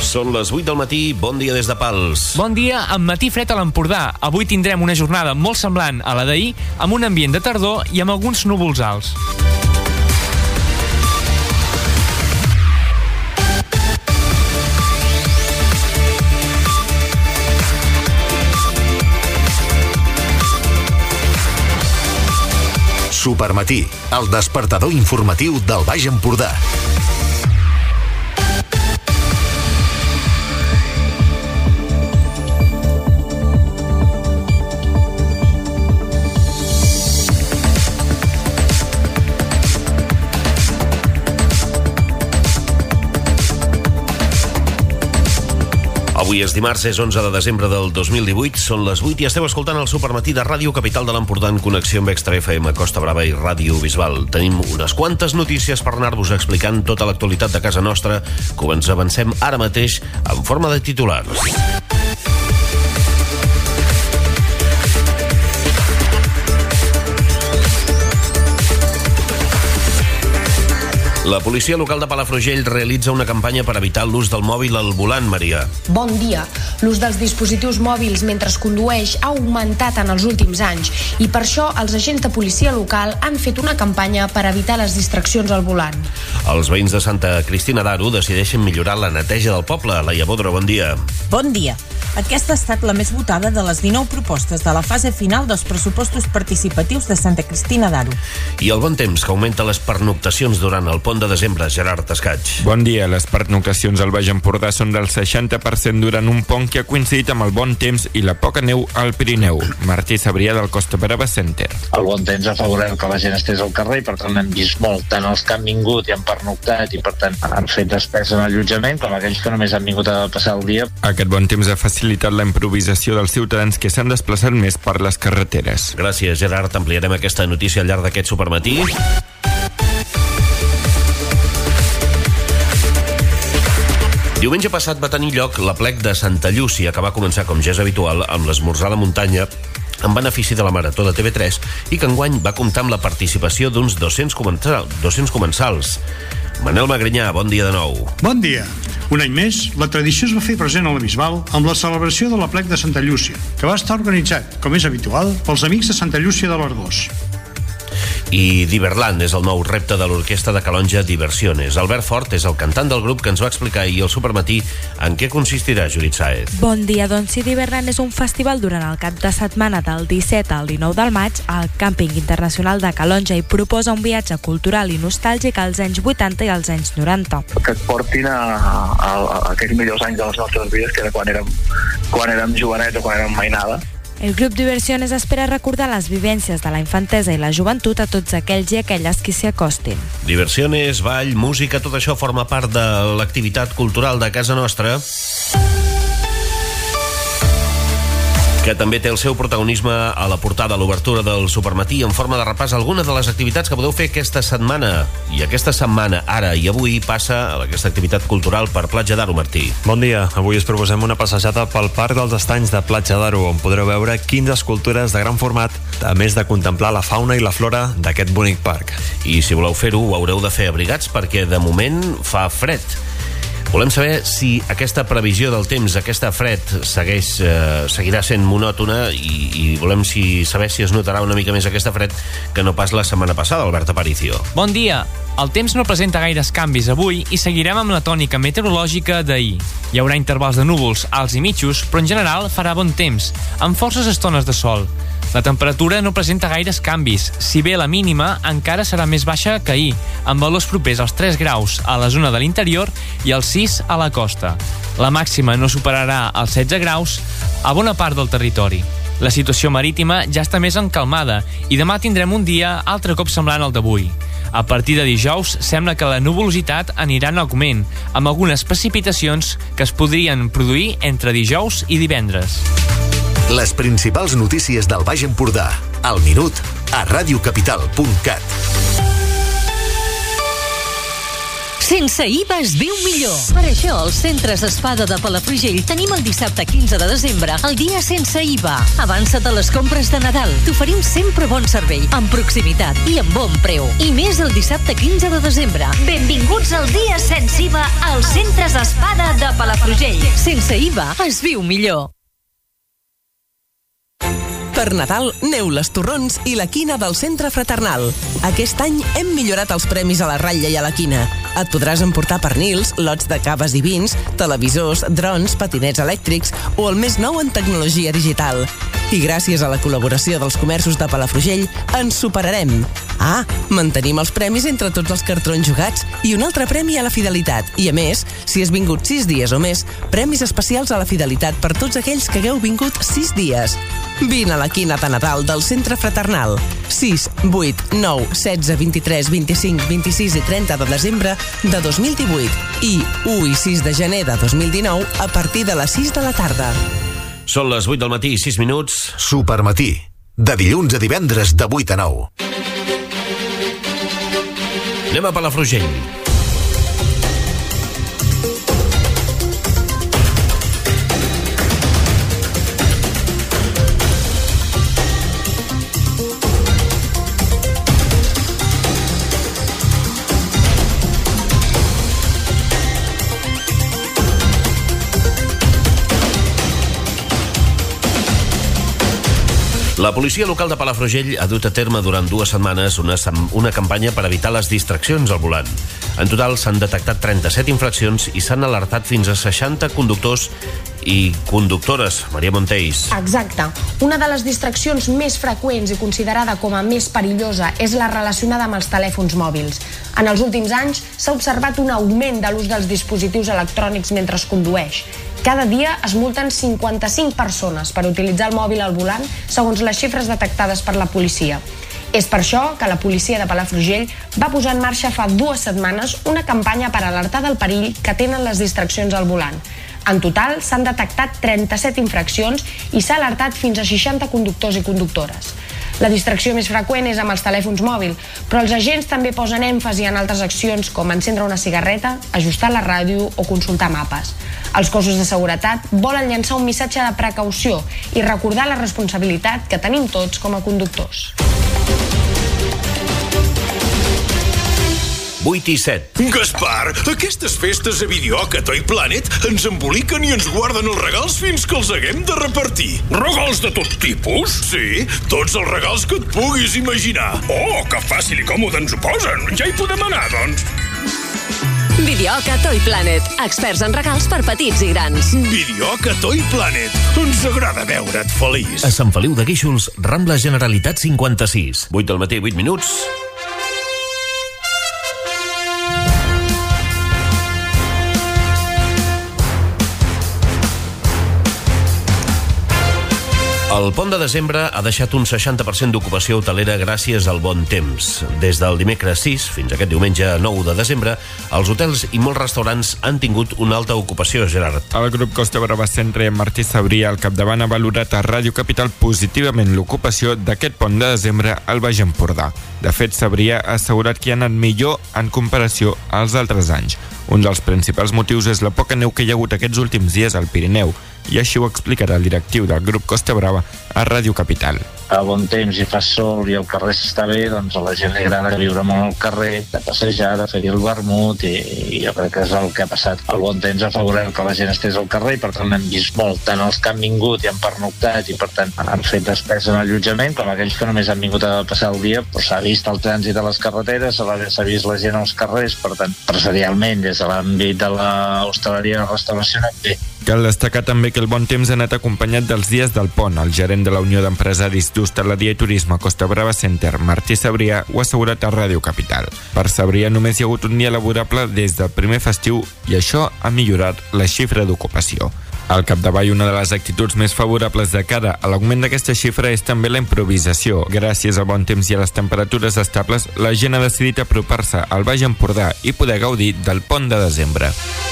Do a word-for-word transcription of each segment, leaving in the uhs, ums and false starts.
Són les vuit del matí, bon dia des de Pals. Bon dia, amb matí fred a l'Empordà. Avui tindrem una jornada molt semblant a la d'ahir, amb un ambient de tardor i amb alguns núvols alts. Supermatí, el despertador informatiu del Baix Empordà. Avui és dimarts, és onze de desembre del dos mil divuit, són les vuit i esteu escoltant el Supermatí de Ràdio Capital de l'Empordà en connexió amb Extra F M, Costa Brava i Ràdio Bisbal. Tenim unes quantes notícies per anar-vos explicant tota l'actualitat de casa nostra, que ens avancem ara mateix en forma de titulars. La policia local de Palafrugell realitza una campanya per evitar l'ús del mòbil al volant, Maria. Bon dia. L'ús dels dispositius mòbils mentre es condueix ha augmentat en els últims anys i per això els agents de policia local han fet una campanya per evitar les distraccions al volant. Els veïns de Santa Cristina d'Aro decideixen millorar la neteja del poble. Laia Bodro, bon dia. Bon dia. Aquesta ha estat la més votada de les dinou propostes de la fase final dels pressupostos participatius de Santa Cristina d'Aro. I el bon temps, que augmenta les pernoctacions durant el pont de desembre. Gerard Escaig. Bon dia. Les pernoctacions al Baix Empordà són del seixanta per cent durant un pont que ha coincidit amb el bon temps i la poca neu al Pirineu. Martí Sabrià, del Costa Brava Center. El bon temps ha favorit que la gent estés al carrer i per tant hem vist molt tant els que han vingut i han pernoctat i per tant han fet despesa en allotjament com aquells que només han vingut a passar el dia. Aquest bon temps ha facilitat la improvisació dels ciutadans que s'han desplaçat més per les carreteres. Gràcies, Gerard. Ampliarem aquesta notícia al llarg d'aquest supermatí. Diumenge passat va tenir lloc l'aplec de Santa Llúcia, que va començar, com ja és habitual, amb l'esmorzar de muntanya en benefici de la Marató de T V tres i que enguany va comptar amb la participació d'uns dos-cents comensals. Manel Magrinyà, bon dia de nou. Bon dia. Un any més, la tradició es va fer present a la Bisbal amb la celebració de l'aplec de Santa Llúcia, que va estar organitzat, com és habitual, pels amics de Santa Llúcia de l'Arboç. I Diverland és el nou repte de l'orquestra de Calonja Diversiones. Albert Fort és el cantant del grup que ens va explicar ahir al Supermatí en què consistirà, Judit Sáez. Bon dia, doncs si Diverland és un festival durant el cap de setmana del disset al dinou del maig al Càmping Internacional de Calonja i proposa un viatge cultural i nostàlgic als anys vuitanta i als anys noranta. Que et portin a, a, a aquells millors anys de les nostres vides, que era quan érem, quan érem jovenets o quan érem mainada. El grup Diversiones espera recordar les vivències de la infantesa i la joventut a tots aquells i aquelles que s'hi acostin. Diversiones, ball, música, tot això forma part de l'activitat cultural de casa nostra, que també té el seu protagonisme a la portada, a l'obertura del Supermatí, en forma de repàs algunes de les activitats que podeu fer aquesta setmana. I aquesta setmana, ara i avui, passa aquesta activitat cultural per Platja d'Aro, Martí. Bon dia. Avui us proposem una passejada pel Parc dels Estanys de Platja d'Aro, on podreu veure quinze escultures de gran format, a més de contemplar la fauna i la flora d'aquest bonic parc. I si voleu fer-ho, ho haureu de fer abrigats, perquè de moment fa fred. Volem saber si aquesta previsió del temps, aquesta fred, segueix, eh, seguirà sent monòtona i, i volem si, saber si es notarà una mica més aquesta fred que no pas la setmana passada, Albert Aparicio. Bon dia. El temps no presenta gaires canvis avui i seguirem amb la tònica meteorològica d'ahir. Hi haurà intervals de núvols alts i mitjos, però en general farà bon temps, amb forces estones de sol. La temperatura no presenta gaires canvis, si bé la mínima encara serà més baixa que ahir, amb valors propers als tres graus a la zona de l'interior i als sis a la costa. La màxima no superarà els setze graus a bona part del territori. La situació marítima ja està més encalmada i demà tindrem un dia altre cop semblant al d'avui. A partir de dijous sembla que la nuvolositat anirà en augment, amb algunes precipitacions que es podrien produir entre dijous i divendres. Les principals notícies del Baix Empordà, al minut, a radiocapital punt cat. Sense I V A es viu millor. Per això, als centres Espada de Palafrugell tenim el dissabte quinze de desembre el dia sense I V A. Avança't a les compres de Nadal. T'oferim sempre bon servei, amb proximitat i amb bon preu. I més el dissabte quinze de desembre. Benvinguts al dia sense I V A als centres Espada de Palafrugell. Sense I V A es viu millor. Per Nadal, neu les torrons i la quina del Centre Fraternal. Aquest any hem millorat els premis a la ratlla i a la quina. Et podràs emportar pernils, lots de caves i vins, televisors, drons, patinets elèctrics o el més nou en tecnologia digital. I gràcies a la col·laboració dels comerços de Palafrugell, ens superarem. Ah, mantenim els premis entre tots els cartrons jugats i un altre premi a la fidelitat. I a més, si has vingut sis dies o més, premis especials a la fidelitat per tots aquells que hagueu vingut sis dies. Vine a la quina de Nadal del Centre Fraternal. sis, vuit, nou, setze, vint-i-tres, vint-i-cinc, vint-i-sis i trenta de desembre de dos mil divuit i u i sis de gener de dos mil dinou a partir de les sis de la tarda. Són les vuit del matí i sis minuts. Supermatí, de dilluns a divendres de vuit a nou. Anem a Palafrugell. La policia local de Palafrugell ha dut a terme durant dues setmanes una, una campanya per evitar les distraccions al volant. En total s'han detectat trenta-set infraccions i s'han alertat fins a seixanta conductors i conductores. Maria Monteis. Exacte. Una de les distraccions més freqüents i considerada com a més perillosa és la relacionada amb els telèfons mòbils. En els últims anys s'ha observat un augment de l'ús dels dispositius electrònics mentre es condueix. Cada dia es multen cinquanta-cinc persones per utilitzar el mòbil al volant, segons les xifres detectades per la policia. És per això que la policia de Palafrugell va posar en marxa fa dues setmanes una campanya per alertar del perill que tenen les distraccions al volant. En total s'han detectat trenta-set infraccions i s'ha alertat fins a seixanta conductors i conductores. La distracció més freqüent és amb els telèfons mòbils, però els agents també posen èmfasi en altres accions com encendre una cigarreta, ajustar la ràdio o consultar mapes. Els cossos de seguretat volen llançar un missatge de precaució i recordar la responsabilitat que tenim tots com a conductors. vuit i set. Gaspar, aquestes festes a Videoca Toy Planet ens emboliquen i ens guarden els regals fins que els haguem de repartir. Regals de tot tipus? Sí, tots els regals que et puguis imaginar. Oh, que fàcil i còmode ens ho posen. Ja hi podem anar, doncs. Videoca Toy Planet. Experts en regals per petits i grans. Videoca Toy Planet. Ens agrada veure't feliç. A Sant Feliu de Guíxols, Rambla Generalitat cinquanta-sis. vuit del matí, vuit minuts. El pont de desembre ha deixat un seixanta per cent d'ocupació hotelera gràcies al bon temps. Des del dimecres sis fins aquest diumenge nou de desembre, els hotels i molts restaurants han tingut una alta ocupació, Gerard. El grup Costa Brava Centre i Martí Sabria al capdavant ha valorat a Ràdio Capital positivament l'ocupació d'aquest pont de desembre al Baix Empordà. De fet, Sabria ha assegurat que ha anat millor en comparació als altres anys. Un dels principals motius és la poca neu que hi ha hagut aquests últims dies al Pirineu, i així ho explicarà el directiu del grup Costa Brava a Ràdio Capital. A bon temps i fa sol i el carrer s'està bé, doncs a la gent li agrada viure molt al carrer, de passejar, de fer-hi el vermut, i, i jo crec que és el que ha passat. El bon temps ha favorit que la gent estés al carrer i per tant hem vist molt, tant els que han vingut i han pernoctat i per tant han fet despesa en allotjament, com aquells que només han vingut a passar el dia, doncs s'ha vist el trànsit a les carreteres, s'ha vist la gent als carrers, per tant, empresarialment, des de l'àmbit de l'hostaleria i la restauració anem bé. Cal destacar també que el bon temps ha anat acompanyat dels dies del pont. El gerent de la Unió d'Empresaris d'Hostaleria i Turisme Costa Brava Center, Martí Sabria, ho ha assegurat a Ràdio Capital. Per Sabria només hi ha hagut un dia laborable des del primer festiu i això ha millorat la xifra d'ocupació. Al capdavall, una de les actituds més favorables de cara a l'augment d'aquesta xifra és també la improvisació. Gràcies al bon temps i a les temperatures estables, la gent ha decidit apropar-se al Baix Empordà i poder gaudir del pont de desembre.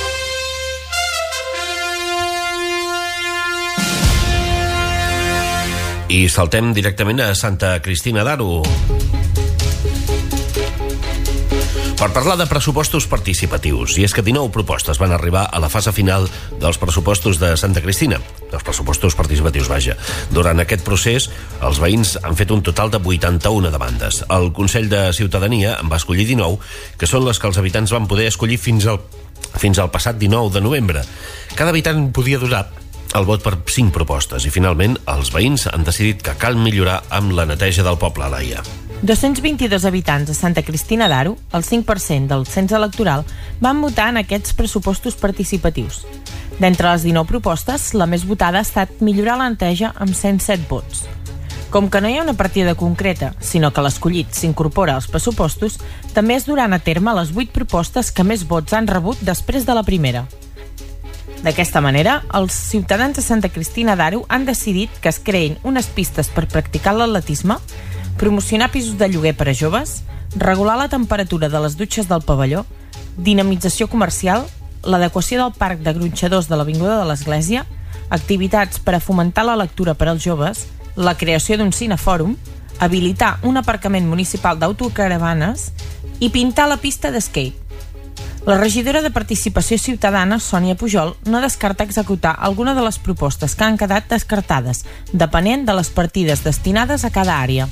I saltem directament a Santa Cristina d'Aro. Per parlar de pressupostos participatius, i és que dinou propostes van arribar a la fase final dels pressupostos de Santa Cristina, dels pressupostos participatius, vaja. Durant aquest procés, els veïns han fet un total de vuitanta-una demandes. El Consell de Ciutadania en va escollir dinou, que són les que els habitants van poder escollir fins al, fins al passat dinou de novembre. Cada habitant podia donar el vot per cinc propostes i finalment els veïns han decidit que cal millorar amb la neteja del poble, Laia. dos-cents vint-i-dos habitants de Santa Cristina d'Aro, el cinc per cent del cens electoral, van votar en aquests pressupostos participatius. D'entre les dinou propostes, la més votada ha estat millorar la neteja amb cent set vots. Com que no hi ha una partida concreta, sinó que l'escollit s'incorpora als pressupostos, també es duran a terme les vuit propostes que més vots han rebut després de la primera. D'aquesta manera, els ciutadans de Santa Cristina d'Aro han decidit que es creïn unes pistes per practicar l'atletisme, promocionar pisos de lloguer per a joves, regular la temperatura de les dutxes del pavelló, dinamització comercial, l'adequació del parc de gronxadors de l'Avinguda de l'Església, activitats per a fomentar la lectura per als joves, la creació d'un cinefòrum, habilitar un aparcament municipal d'autocaravanes i pintar la pista d'esquate. La regidora de Participació Ciutadana, Sònia Pujol, no descarta executar alguna de les propostes que han quedat descartades, depenent de les partides destinades a cada àrea.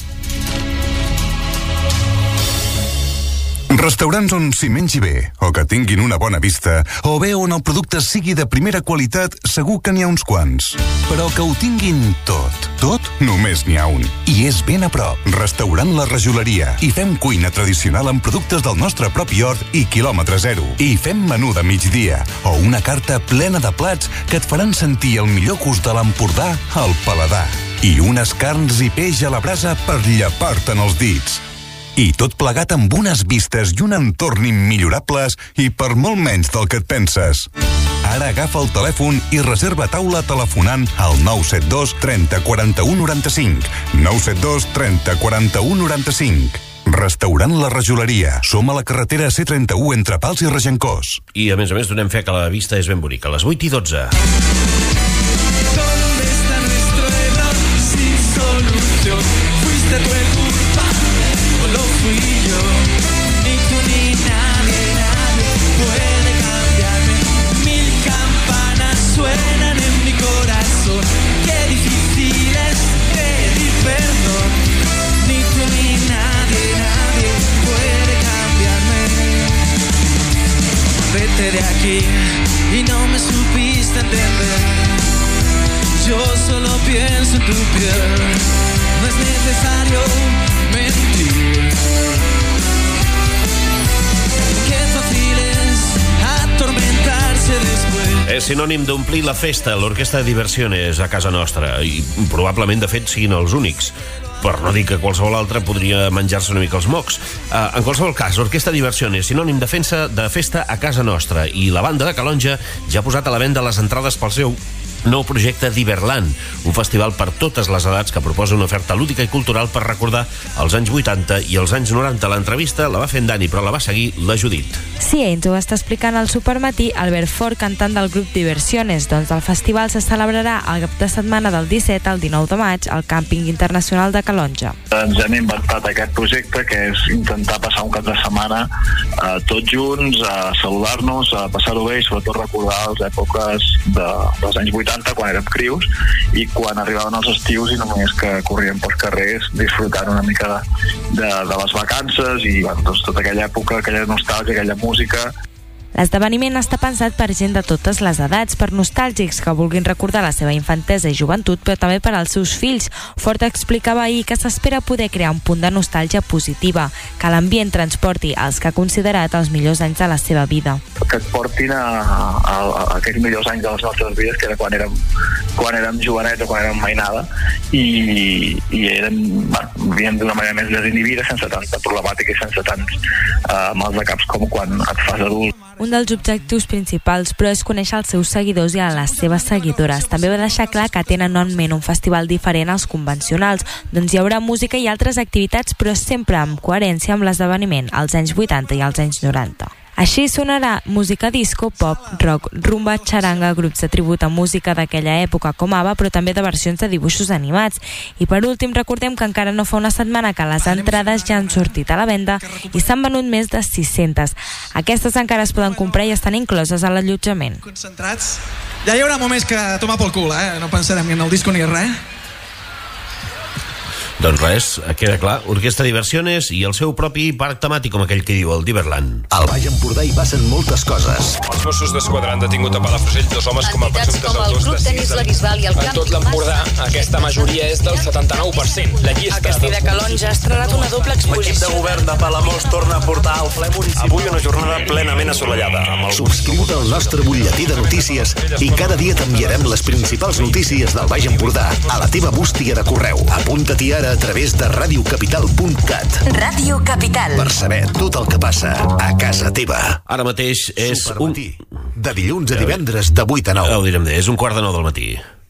Restaurants on s'hi mengi bé, o que tinguin una bona vista, o bé on el producte sigui de primera qualitat, segur que n'hi ha uns quants. Però que ho tinguin tot, tot, només n'hi ha un. I és ben a prop. Restaurant La Rajoleria. I fem cuina tradicional amb productes del nostre propi hort i quilòmetre zero. I fem menú de migdia, o una carta plena de plats que et faran sentir el millor gust de l'Empordà al paladar. I unes carns i peix a la brasa per llepar-te'n els dits. I tot plegat amb unes vistes i un entorn immillorables i per molt menys del que et penses. Ara agafa el telèfon i reserva taula telefonant al nou set dos trenta quaranta-u noranta-cinc. nou set dos trenta quaranta-u noranta-cinc. Restaurant La Rajoleria. Som a la carretera C trenta-u entre Pals i Regencós. I a més a més donem fe que la vista és ben bonica. A les vuit i dotze. Lo fui yo, ni tú ni nadie, nadie puede cambiarme. Mil campanas suenan en mi corazón. Qué difícil es pedir perdón. Ni tú ni nadie, nadie puede cambiarme. Vete de aquí y no me supiste entender. Yo solo pienso en tu piel. No es necesario mentir. Qué fácil es atormentarse después. És sinònim d'omplir la festa, l'Orquestra de Diversiones a casa nostra, i probablement, de fet, siguin els únics. Per no dir que qualsevol altre podria menjar-se una mica els mocs. Uh, en qualsevol cas, l'Orquestra de Diversiones, sinònim de, fensa, de festa a casa nostra, i la banda de Calonja ja ha posat a la venda les entrades pel seu nou projecte d'Iberland, un festival per totes les edats que proposa una oferta lúdica i cultural per recordar els anys vuitanta i els anys noranta. L'entrevista la va fer en Dani, però la va seguir la Judit. Sí, ens ho està explicant al Supermatí Albert Fort, cantant del grup Diversiones. Doncs el festival se celebrarà el cap de setmana del disset al dinou de maig al Càmping Internacional de Calonja. Ens hem inventat aquest projecte, que és intentar passar un cap de setmana eh, tots junts, a saludar-nos, a passar-ho bé i sobretot recordar les èpoques de, dels anys vuitanta, quan érem crius, i quan arribaven els estius i només que corríem pels carrers disfrutant una mica de, de, de les vacances i bueno, doncs, tota aquella època, aquella nostàlgia, aquella música. L'esdeveniment està pensat per gent de totes les edats, per nostàlgics que vulguin recordar la seva infantesa i joventut, però també per als seus fills. Fort explicava ahir que s'espera poder crear un punt de nostàlgia positiva, que l'ambient transporti els que ha considerat els millors anys de la seva vida. Que et portin a, a, a aquells millors anys de les nostres vides, que era quan érem, quan érem jovenets o quan érem mainada, i, i érem, bueno, vivíem d'una manera més desinhibida, sense tanta problemàtica i sense tants uh, mals de caps com quan et fas adult. Un dels objectius principals, però, és conèixer els seus seguidors i a les seves seguidores. També va deixar clar que tenen en ment un festival diferent als convencionals, doncs hi haurà música i altres activitats, però sempre amb coherència amb l'esdeveniment als anys vuitanta i als anys noranta. Així sonarà música disco, pop, rock, rumba, xaranga, grups de tribut a música d'aquella època com ABBA, però també de versions de dibuixos animats. I per últim, recordem que encara no fa una setmana que les entrades ja han sortit a la venda i s'han venut més de sis-centes. Aquestes encara es poden comprar i estan incloses a l'allotjament. Concentrats. Ja hi haurà moments que tomar pel cul, eh? No pensarem ni en el disco ni res. Doncs res, queda clar, Orquestra Diversiones i el seu propi parc temàtic, com aquell que diu el Diverland. Al Baix Empordà hi passen moltes coses. Els Mossos d'Esquadra han detingut a Palafrugell dos homes com a presumptes autors de sis delictes. En tot l'Empordà, aquesta majoria és del setanta-nou per cent. La llista... El Castell de Calonge ha estrenat una doble exposició. L'equip de govern de Palamós torna a portar al ple municipal. Avui una jornada plenament assolellada. Subscriu-te al nostre butlletí de notícies i cada dia t'enviarem les principals notícies del Baix Empordà a la teva bústia de correu. Apunta-t'hi ara a través de radio capital punt cat. Ràdio Capital. Per saber tot el que passa a casa teva. Ara mateix és Supermatí. un... De dilluns a divendres de vuit a nou. Ja ho direm bé, és un quart de nou del matí.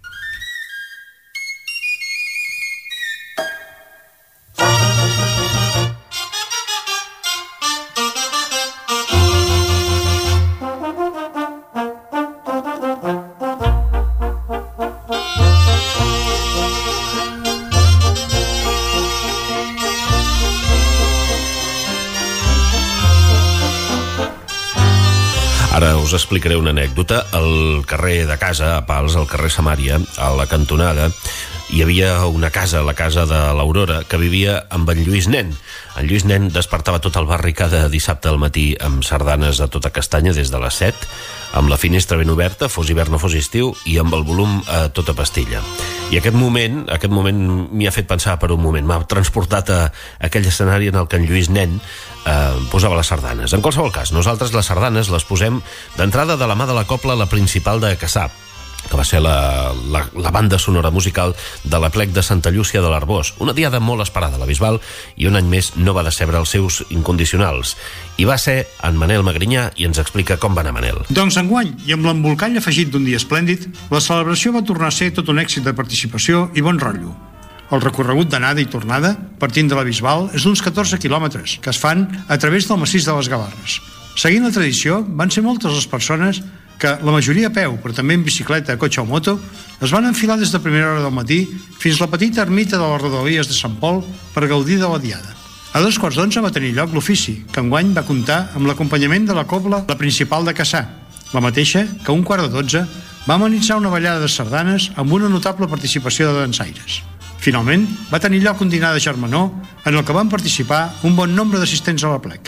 Ara us explicaré una anècdota. Al carrer de casa, a Pals, al carrer Samària, a la cantonada, hi havia una casa, la casa de l'Aurora, que vivia amb en Lluís Nen. En Lluís Nen despertava tot el barri cada dissabte al matí amb sardanes a tota castanya des de les set, amb la finestra ben oberta, fos hivern o fos estiu, i amb el volum a tota pastilla. I aquest moment, aquest moment m'hi ha fet pensar per un moment, m'ha transportat a aquell escenari en el que en Lluís Nen eh, posava les sardanes. En qualsevol cas, nosaltres les sardanes les posem d'entrada de la mà de la cobla, la principal de Cassà, que va ser la, la, la banda sonora musical de l'Aplec de Santa Llúcia de l'Arboç, una diada molt esperada a la Bisbal, i un any més no va decebre els seus incondicionals. I va ser en Manel Magrinyà, i ens explica com va anar Manel. Doncs enguany, i amb l'embolcall afegit d'un dia esplèndid, la celebració va tornar a ser tot un èxit de participació i bon rotllo. El recorregut d'anada i tornada, partint de la Bisbal, és d'uns catorze quilòmetres, que es fan a través del massís de les Gavarres. Seguint la tradició, van ser moltes les persones que, la majoria a peu, però també en bicicleta, cotxe o moto, es van enfilar des de primera hora del matí fins a la petita ermita de les Rodalies de Sant Pol per gaudir de la diada. A dos quarts d'onze va tenir lloc l'ofici, que enguany va comptar amb l'acompanyament de la cobla, la principal de Cassà, la mateixa que a un quart de dotze va amenitzar una ballada de sardanes amb una notable participació de dansaires. Finalment, va tenir lloc un dinar de germanor en el que van participar un bon nombre d'assistents a l'Aplec.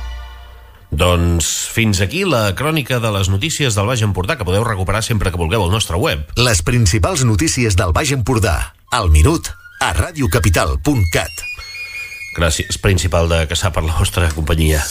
Doncs fins aquí la crònica de les notícies del Baix Empordà, que podeu recuperar sempre que vulgueu al nostre web. Les principals notícies del Baix Empordà, al minut, a radio capital punt cat. Gràcies, principal de Cassà, per la vostra companyia.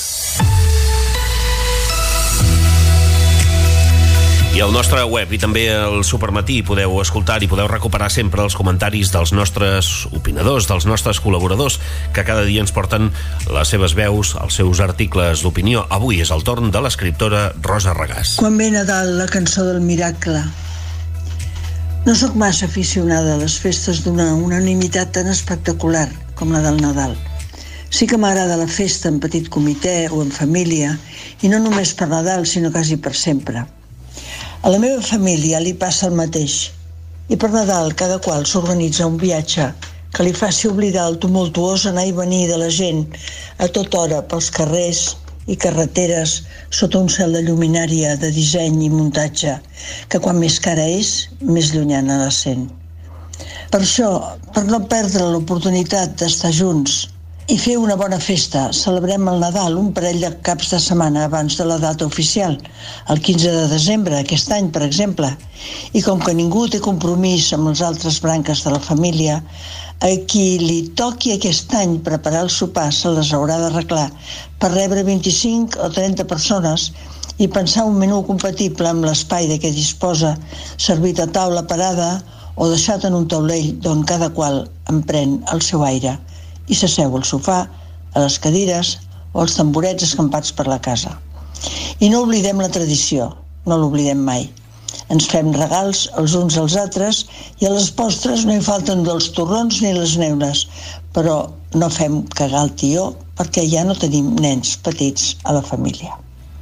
I al nostre web i també al Supermatí podeu escoltar i podeu recuperar sempre els comentaris dels nostres opinadors, dels nostres col·laboradors, que cada dia ens porten les seves veus, els seus articles d'opinió. Avui és el torn de l'escriptora Rosa Regàs. Quan ve Nadal, la cançó del miracle. No sóc massa aficionada a les festes d'una unanimitat tan espectacular com la del Nadal. Sí que m'agrada la festa en petit comitè o en família, i no només per Nadal, sinó quasi per sempre. A la meva família li passa el mateix, i per Nadal cada qual s'organitza un viatge que li faci oblidar el tumultuós anar i venir de la gent a tota hora pels carrers i carreteres sota un cel de lluminària de disseny i muntatge que quan més cara és, més llunyana la sent. Per això, per no perdre l'oportunitat d'estar junts i fer una bona festa, celebrem el Nadal un parell de caps de setmana abans de la data oficial, el quinze de desembre, aquest any, per exemple. I com que ningú té compromís amb les altres branques de la família, a qui li toqui aquest any preparar el sopar se les haurà d'arreglar per rebre vint-i-cinc o trenta persones i pensar un menú compatible amb l'espai de què disposa, servit a taula parada o deixat en un taulell d'on cada qual emprèn el seu aire i s'asseu al sofà, a les cadires o als tamborets escampats per la casa. I no oblidem la tradició, no l'oblidem mai. Ens fem regals els uns als altres i a les postres no hi falten dels torrons ni les neules, però no fem cagar el tió perquè ja no tenim nens petits a la família.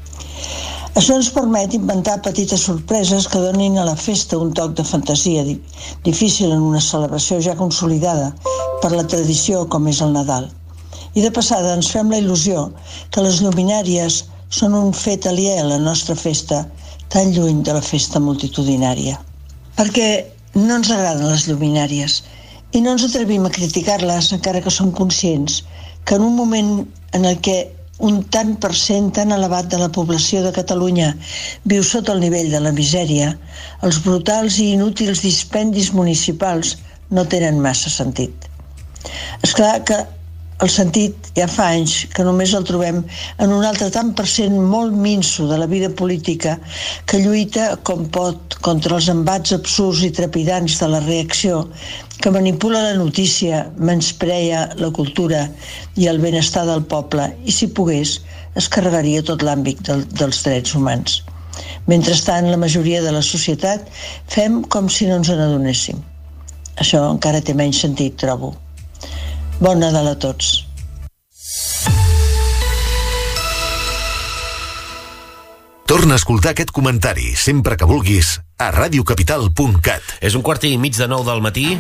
Això ens permet inventar petites sorpreses que donin a la festa un toc de fantasia difícil en una celebració ja consolidada per la tradició com és el Nadal. I de passada ens fem la il·lusió que les lluminàries són un fet aliè a la nostra festa, tan lluny de la festa multitudinària. Perquè no ens agraden les lluminàries i no ens atrevim a criticar-les encara que som conscients que en un moment en el que un tant per cent tan elevat de la població de Catalunya viu sota el nivell de la misèria, els brutals i inútils dispendis municipals no tenen massa sentit. És clar que el sentit ja fa anys que només el trobem en un altre tant per cent molt minso de la vida política que lluita com pot contra els embats absurds i trepidants de la reacció, que manipula la notícia, menyspreia la cultura i el benestar del poble i, si pogués, es carregaria tot l'àmbit del, dels drets humans. Mentrestant, la majoria de la societat fem com si no ens n'adonéssim. Això encara té menys sentit, trobo. Bon Nadal a tots. Torna a escoltar aquest comentari sempre que vulguis a radiocapital punt cat. És un quart i mig de nou del matí.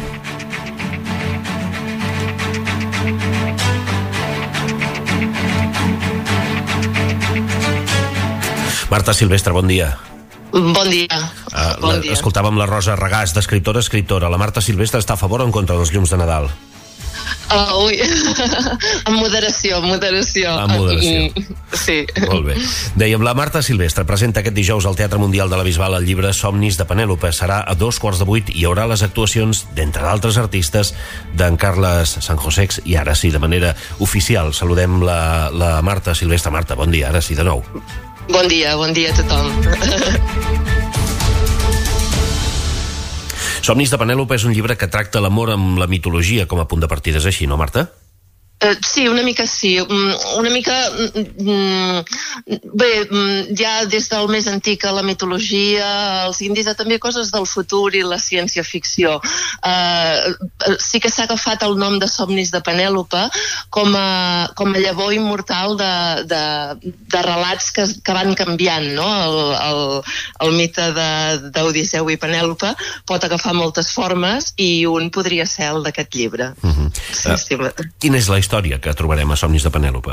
Marta Silvestre, bon dia. Bon dia. Uh, bon la, dia. Escoltàvem la Rosa Regàs, d'escriptora a escriptora. La Marta Silvestre està a favor o en contra dels llums de Nadal? Uh, ui, amb moderació, moderació. Amb moderació. Mm, sí. Molt bé. Dèiem, la Marta Silvestre presenta aquest dijous al Teatre Mundial de la Bisbal el llibre Somnis de Penèlope. Serà a dos quarts de vuit i hi haurà les actuacions, d'entre d'altres artistes, d'en Carles Sanjosex. I ara sí, de manera oficial, saludem la, la Marta Silvestre. Marta, bon dia, ara sí, de nou. Bon dia, bon dia a tothom. Somnis de Penèlope és un llibre que tracta l'amor amb la mitologia com a punt de partida. És així, no, Marta? Uh, sí, una mica sí. Una mica... Mm, bé, ja des del més antic a la mitologia, els indis, també coses del futur i la ciència-ficció. Uh, sí que s'ha agafat el nom de Somnis de Penèlope com a, com a llavor immortal de, de, de relats que, que van canviant, no? El, el, el mite d'Odisseu i Penèlope pot agafar moltes formes i un podria ser el d'aquest llibre. Uh-huh. Sí, uh, sí. Quina és la història que trobarem a Somnis de Penèlope?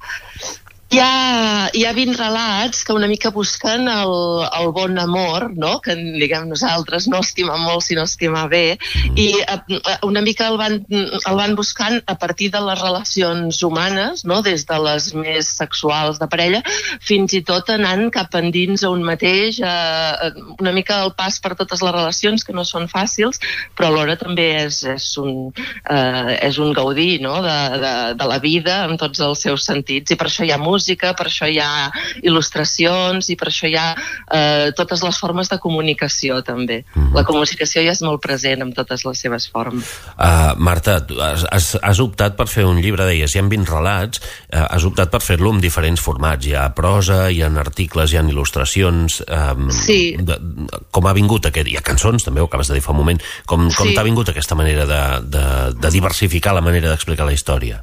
Hi ha, hi ha vint relats que una mica busquen el, el bon amor, no? Que diguem nosaltres, no estimar molt sinó estimar bé, mm. i uh, una mica el van, el van buscant a partir de les relacions humanes, no? Des de les més sexuals de parella fins i tot anant cap endins a un mateix, uh, una mica el pas per totes les relacions que no són fàcils, però alhora també és, és, un, uh, és un gaudir, no? de, de, de la vida en tots els seus sentits, i per això hi ha música, per això hi ha il·lustracions i per això hi ha eh, totes les formes de comunicació també. Mm-hmm. La comunicació ja és molt present en totes les seves formes. Uh, Marta, has, has, has optat per fer un llibre, deies, hi ha vint relats, uh, has optat per fer-lo en diferents formats. Hi ha prosa, hi ha articles, hi ha il·lustracions. Um, sí. De, com ha vingut aquest... Hi ha cançons, també ho acabes de dir fa un moment. Com, com sí. t'ha vingut aquesta manera de, de, de diversificar la manera d'explicar la història?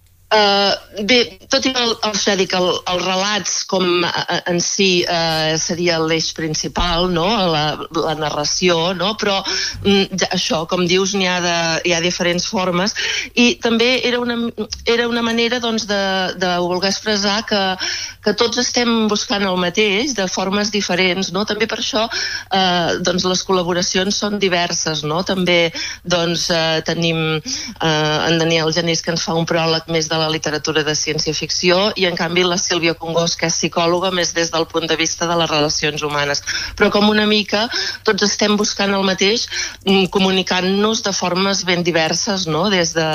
Uh, bé, tot i el, el, ja dic, el, els relats com uh, en si uh, seria l'eix principal, no? la, la narració, no? Però mm, ja, això, com dius, n'hi ha, de, hi ha diferents formes, i també era una, era una manera doncs, de, de voler expressar que, que tots estem buscant el mateix de formes diferents, no? També per això uh, doncs, les col·laboracions són diverses, no? També doncs, uh, tenim uh, en Daniel Genís, que ens fa un pròleg més de la literatura de ciència-ficció, i en canvi la Sílvia Congost, que és psicòloga més des del punt de vista de les relacions humanes. Però com una mica tots estem buscant el mateix, comunicant-nos de formes ben diverses, no? Des de,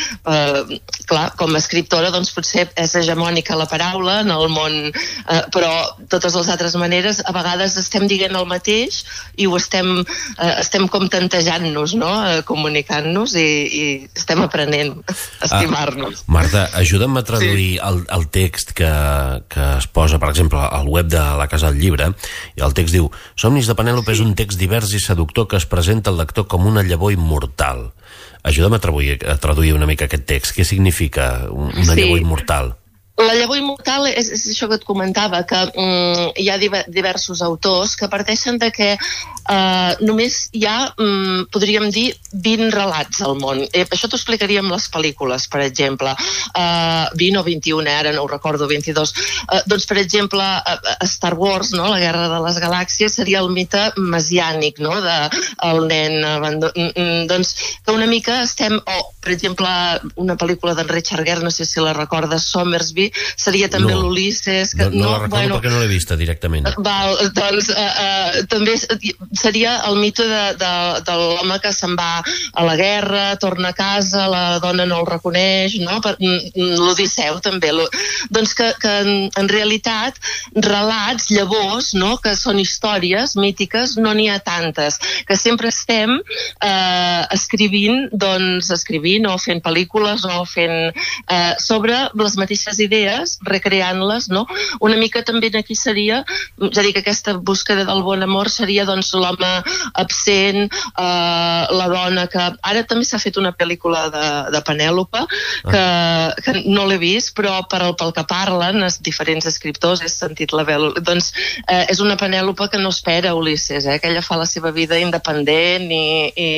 eh, clar, com a escriptora doncs potser és hegemònica la paraula en el món, eh, però totes les altres maneres a vegades estem dient el mateix i ho estem, eh, estem com tantejant-nos, no? Eh, comunicant-nos i, i estem aprenent a estimar-nos. Ah, Marta, ajuda'm a traduir sí. el, el text que, que es posa, per exemple, al web de la Casa del Llibre, i el text diu: Somnis de Penèlope sí. és un text divers i seductor que es presenta al lector com una llavor immortal. Ajuda'm a traduir, a traduir una mica aquest text. Què significa una sí. llavor immortal? La llavor immortal és, és això que et comentava, que mm, hi ha diver, diversos autors que parteixen de que uh, només hi ha, mm, podríem dir, vint relats al món. Eh, això t'ho explicaria amb les pel·lícules, per exemple. Uh, vint o vint-i-un, eh, ara no ho recordo, vint-i-dos. Uh, doncs, per exemple, uh, Star Wars, no? La Guerra de les Galàxies, seria el mite messiànic, no? De el nen abandonat. Mm, mm, doncs, que una mica estem... O, oh, per exemple, una pel·lícula d'en Richard Gere, no sé si la recordes, Somersby, seria també no. l'Ulisses. Que, no, no la recordo bueno, perquè no l'he vista directament. Val, doncs uh, uh, també seria el mite de, de, de l'home que se'n va a la guerra, torna a casa, la dona no el reconeix, no? Per, l'Odisseu també. Doncs que, que en, en realitat relats, llavors, no? Que són històries mítiques, no n'hi ha tantes, que sempre estem eh, escrivint, doncs escrivint o fent pel·lícules o fent eh, sobre les mateixes idees, recreant-les, no? Una mica també aquí seria, ja dic, aquesta búsqueda del bon amor seria doncs l'home absent, eh, la dona que... Ara també s'ha fet una pel·lícula de, de Penèlope que, que no l'he vist, però per el, pel que parlen els diferents escriptors, he sentit la veu, doncs eh, és una Penèlope que no espera Ulisses, eh? Que ella fa la seva vida independent i, i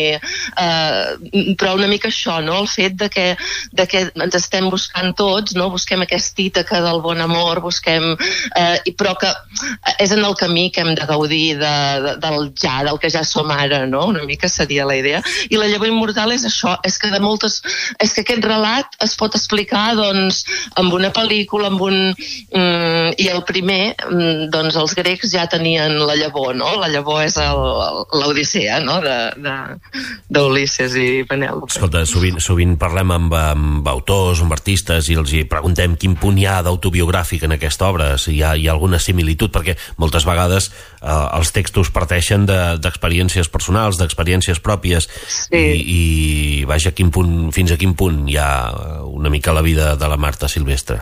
eh, però una mica això, no? El fet de que, de que ens estem buscant tots, no? Busquem aquesta Ítaca del bon amor, busquem... Eh, però que és en el camí que hem de gaudir de, de, del ja, del que ja som ara, no? Una mica seria la idea. I la llavor immortal és això, és que de moltes... És que aquest relat es pot explicar, doncs, amb una pel·lícula, amb un... Mm, i el primer, mm, doncs, els grecs ja tenien la llavor, no? La llavor és l'Odissea, no? D'Ulisses i Penèlope. Escolta, sovint, sovint parlem amb, amb autors, amb artistes, i els hi preguntem quin punt hi ha d'autobiogràfic en aquesta obra, si hi ha, hi ha alguna similitud, perquè moltes vegades eh, els textos parteixen d'experiències de, personals, d'experiències pròpies, sí. i, i vaja, quin punt, fins a quin punt hi ha una mica la vida de la Marta Silvestre?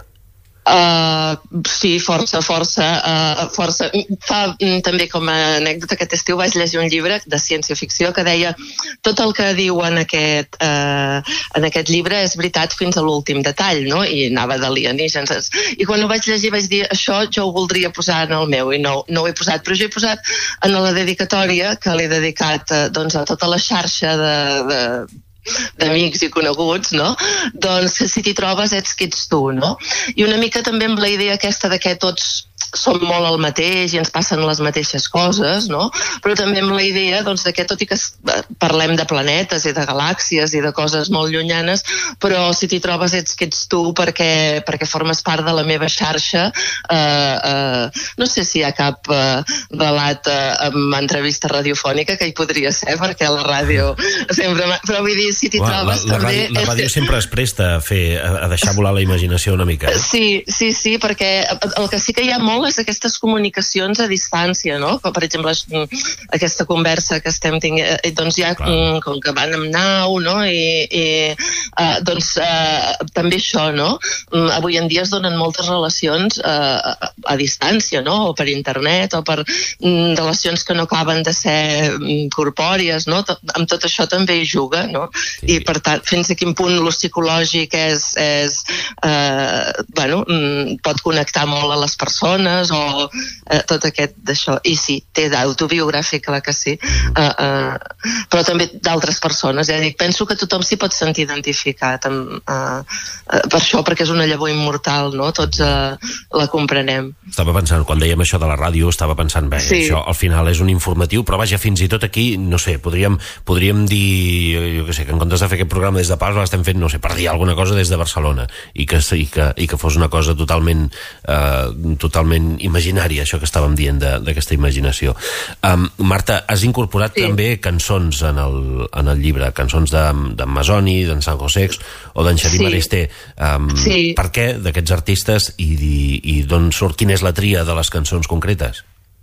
Uh, sí, força, força, uh, força. Fa mm, també com a anècdota, aquest estiu vaig llegir un llibre de ciència-ficció que deia tot el que diu en aquest, uh, en aquest llibre és veritat fins a l'últim detall, no? I anava d'alienígens. I quan ho vaig llegir vaig dir això jo ho voldria posar en el meu i no, no ho he posat, però jo he posat en la dedicatòria que l'he dedicat uh, doncs, a tota la xarxa de... de d'amics i coneguts, no? Doncs si t'hi trobes ets qui ets tu, no? I una mica també amb la idea aquesta de que tots som molt el mateix i ens passen les mateixes coses, no? Però també amb la idea doncs, de que tot i que parlem de planetes i de galàxies i de coses molt llunyanes, però si t'hi trobes ets que ets tu perquè, perquè formes part de la meva xarxa. Eh, eh, no sé si hi ha cap eh, relat eh, amb entrevista radiofònica que hi podria ser, perquè la ràdio sempre... Però vull dir, si t'hi trobes la, la, també... La ràdio, la ràdio és... sempre es presta a, fer, a, a deixar volar la imaginació una mica. Eh? Sí, sí, sí, perquè el que sí que hi ha molt és aquestes comunicacions a distància, no? Com, per exemple, aquesta conversa que estem tinguent, doncs ja Clar. com que van amb nau, no? I, i uh, doncs uh, també això, no? Avui en dia es donen moltes relacions uh, a, a distància, no? O per internet, o per um, relacions que no acaben de ser um, corpòries, no? Tot, amb tot això també hi juga, no? Sí. I per tant, fins a quin punt lo psicològic és, és uh, bueno, um, pot connectar molt a les persones o eh, tot aquest d'això. I sí, té d'autobiogràfic, clar que sí. Uh, uh, però també d'altres persones. Ja dic, penso que tothom s'hi pot sentir identificat amb, uh, uh, per això, perquè és una llavor immortal, no? Tots uh, la comprenem. Estava pensant, quan dèiem això de la ràdio, estava pensant, bé, sí. Això al final és un informatiu, però vaja, fins i tot aquí, no sé, podríem, podríem dir, jo què sé, que en comptes de fer aquest programa des de Pals, l'estem fent, no sé, per dir alguna cosa des de Barcelona, i que, i que, i que fos una cosa totalment eh, totalment imaginària, això que estàvem dient d'aquesta imaginació. Um, Marta, has incorporat sí. també cançons en el, en el llibre, cançons d'en Masoni, d'en San José o d'en Xavier sí. Maresté. Um, sí. Per què d'aquests artistes i, i, i d'on surt, quina és la tria de les cançons concretes?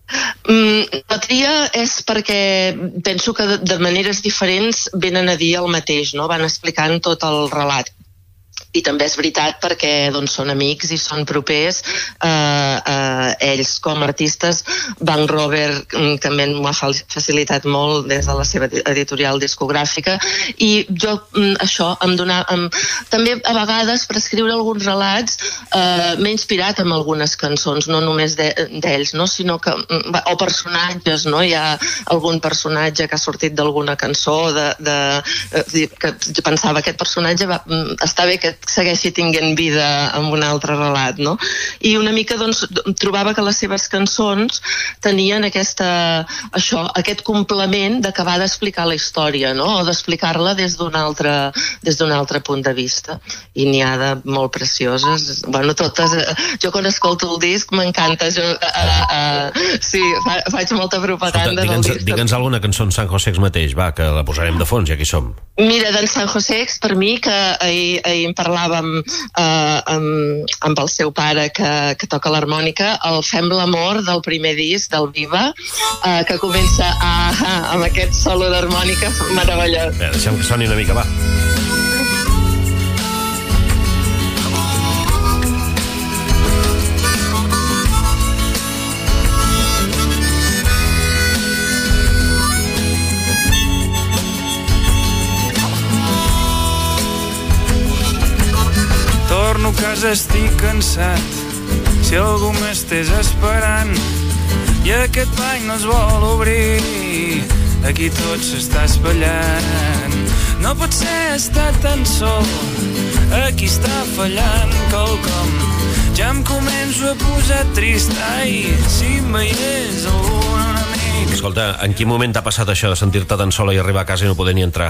Mm, la tria és perquè penso que de, de maneres diferents venen a dir el mateix, no? Van explicant tot el relat. i també és veritat perquè doncs, són amics i són propers. Eh, eh, ells com a artistes, Bank Rover mm, també m'ho ha facilitat molt des de la seva editorial discogràfica, i jo mm, això em donava em, també a vegades per escriure alguns relats eh, m'he inspirat en algunes cançons, no només d'ells, no? Sinó que, o personatges, no? Hi ha algun personatge que ha sortit d'alguna cançó de, de, de, que pensava aquest personatge va, està bé que segueixi tinguent vida amb un altre relat, no? I una mica doncs trobava que les seves cançons tenien aquesta, això, aquest complement d'acabar d'explicar la història, no? O d'explicar-la des d'un altre, des d'un altre punt de vista. I n'hi ha de molt precioses. Bueno, totes, jo quan escolto el disc m'encanta. Jo, uh, uh, sí, fa, faig molta propaganda del digue'ns, disc. Digue'ns alguna cançó en San José mateix, va, que la posarem de fons, ja que hi som. Mira, d'en San José, per mi, que ahir, ahir en parlàvem eh, amb, amb el seu pare que, que toca l'harmònica, el Fem l'amor del primer disc, del Viva, eh, que comença a, a, amb aquest solo d'harmònica meravellós. Bé, deixem que soni una mica, va. Torno a casa, estic cansat, si algú m'estàs esperant i aquest bany no es vol obrir, aquí tot s'està espatllant. No pot ser estar tan sol, aquí està fallant quelcom, ja em començo a posar trist. Ai, si em veiés algun amic. Escolta, en quin moment t'ha passat això de sentir-te tan sola i arribar a casa i no poder ni entrar?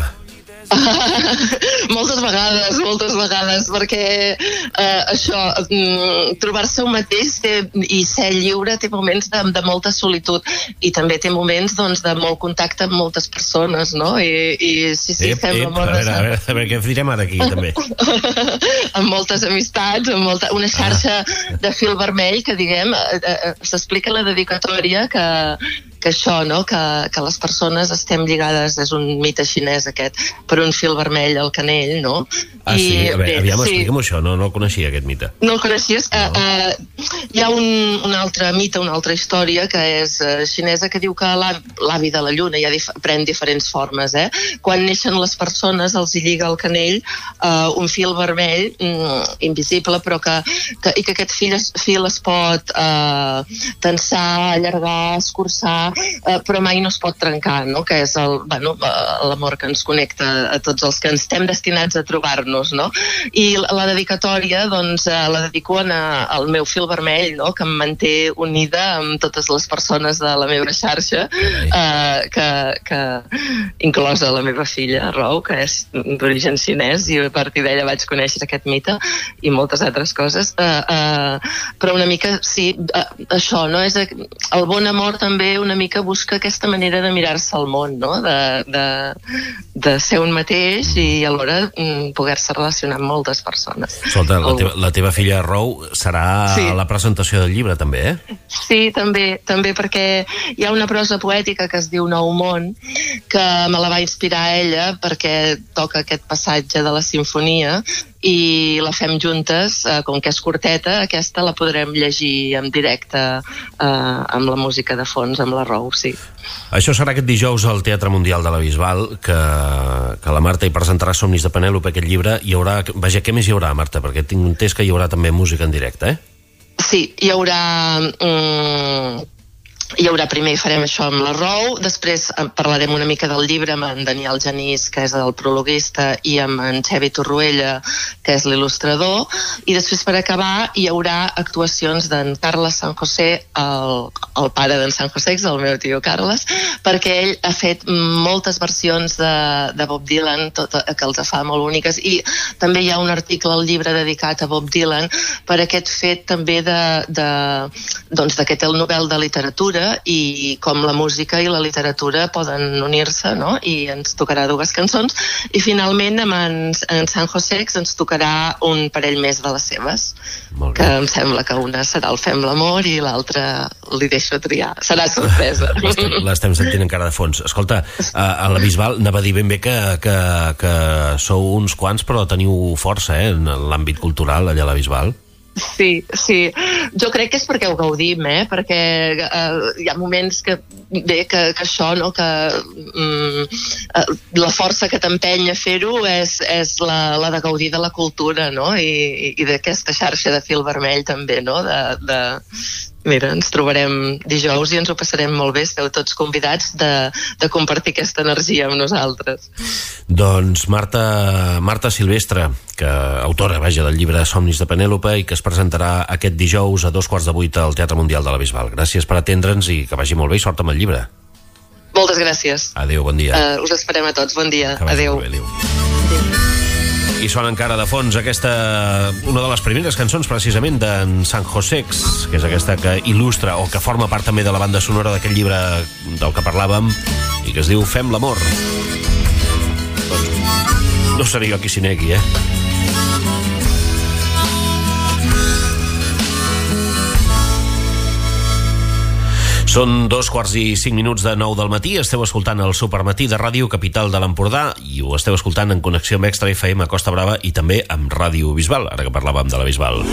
moltes vegades, moltes vegades, perquè eh, això, mm, trobar-se un mateix té, i ser lliure té moments de, de molta solitud i també té moments doncs, de molt contacte amb moltes persones, no? I, i sí, sí, ep, fem ep, a, veure, a, veure, a veure, què direm ara aquí, també? amb moltes amistats, amb molta, una xarxa ah. de fil vermell que, diguem, eh, eh, s'explica en la dedicatòria que que això, no? que, que les persones estem lligades, és un mite xinès aquest, per un fil vermell al canell, no? Ah, I, sí? A veure, bé, aviam, sí. explica'm això, no, no el coneixia, aquest mite. No el coneixies? No. Uh, uh, hi ha un, un altre mite, una altra història, que és uh, xinesa, que diu que l'avi de la lluna ja dif pren diferents formes, eh? Quan neixen les persones, els hi lliga al canell uh, un fil vermell, mm, invisible, però que, que, i que aquest fil es, fil es pot uh, tensar, allargar, escurçar, Uh, però mai no es pot trencar, no? Que és el, bueno, l'amor que ens connecta a tots els que ens estem destinats a trobar-nos, no? I la, la dedicatòria, doncs, uh, la dedico a, al meu fil vermell, no? Que em manté unida amb totes les persones de la meva xarxa, uh, que, que inclosa la meva filla, Rou, que és d'origen xinès, i a partir d'ella vaig conèixer aquest mite i moltes altres coses. Uh, uh, però una mica, sí, uh, això, no? És el bon amor també una mica busca aquesta manera de mirar-se al món, no? De, de, de ser un mateix i alhora mm, poder-se relacionar amb moltes persones. Escolta, la teva, la teva filla Rou serà sí. a la presentació del llibre, també, eh? Sí, també, també, perquè hi ha una prosa poètica que es diu Nou Món, que me la va inspirar ella perquè toca aquest passatge de la sinfonia i la fem juntes, eh, com que és curteta, aquesta la podrem llegir en directe eh, amb la música de fons, amb la Rou, sí. Això serà aquest dijous al Teatre Mundial de la Bisbal, que, que la Marta hi presentarà Somnis de Penèlope, aquest llibre. Hi haurà, vaja, què més hi haurà, Marta? Perquè tinc entès que hi haurà també música en directe, eh? Sí, hi haurà... Mm, hi haurà primer, farem això amb la Rou, després parlarem una mica del llibre amb en Daniel Genís, que és el prologuista, i amb en Xevi Torruella, que és l'il·lustrador, i després per acabar hi haurà actuacions d'en Carles San José, el, el pare d'en San José, el meu tio Carles, perquè ell ha fet moltes versions de, de Bob Dylan, tot, que els fa molt úniques, i també hi ha un article al llibre dedicat a Bob Dylan per aquest fet també de, de, doncs, de que té el Nobel de Literatura literatura i com la música i la literatura poden unir-se, no? I ens tocarà dues cançons i finalment amb en, en San Josex ens tocarà un parell més de les seves, que em sembla que una serà el Fem l'amor i l'altra li deixo triar, serà sorpresa. L'estem sentint encara de fons. Escolta, a la Bisbal anava a dir ben bé que, que, que sou uns quants però teniu força, eh, en l'àmbit cultural allà a la Bisbal. Sí, sí. Jo crec que és perquè ho gaudim, eh? Perquè eh, hi ha moments que, bé, que, que això, no? Que mm, la força que t'empeny a fer-ho és, és la, la de gaudir de la cultura, no? I, i d'aquesta xarxa de fil vermell també, no? De, de, mira, ens trobarem dijous i ens ho passarem molt bé. Esteu tots convidats de, de compartir aquesta energia amb nosaltres. Doncs Marta, Marta Silvestre, que autora, vaja, del llibre Somnis de Penèlope i que es presentarà aquest dijous a dos quarts de vuit al Teatre Mundial de la Bisbal. Gràcies per atendre'ns i que vagi molt bé i sort amb el llibre. Moltes gràcies. Adéu, bon dia. Uh, us esperem a tots, bon dia. Adéu. Bé, adéu. Adéu. I sona encara de fons aquesta, una de les primeres cançons precisament d'en San Josex, que és aquesta que il·lustra o que forma part també de la banda sonora d'aquest llibre del que parlàvem i que es diu Fem l'amor. No seré jo qui s'hi negui, eh? Són dos quarts i cinc minuts de nou del matí. Esteu escoltant el Supermatí de Ràdio Capital de l'Empordà i ho esteu escoltant en connexió amb Extra F M a Costa Brava i també amb Ràdio Bisbal, ara que parlàvem de la Bisbal.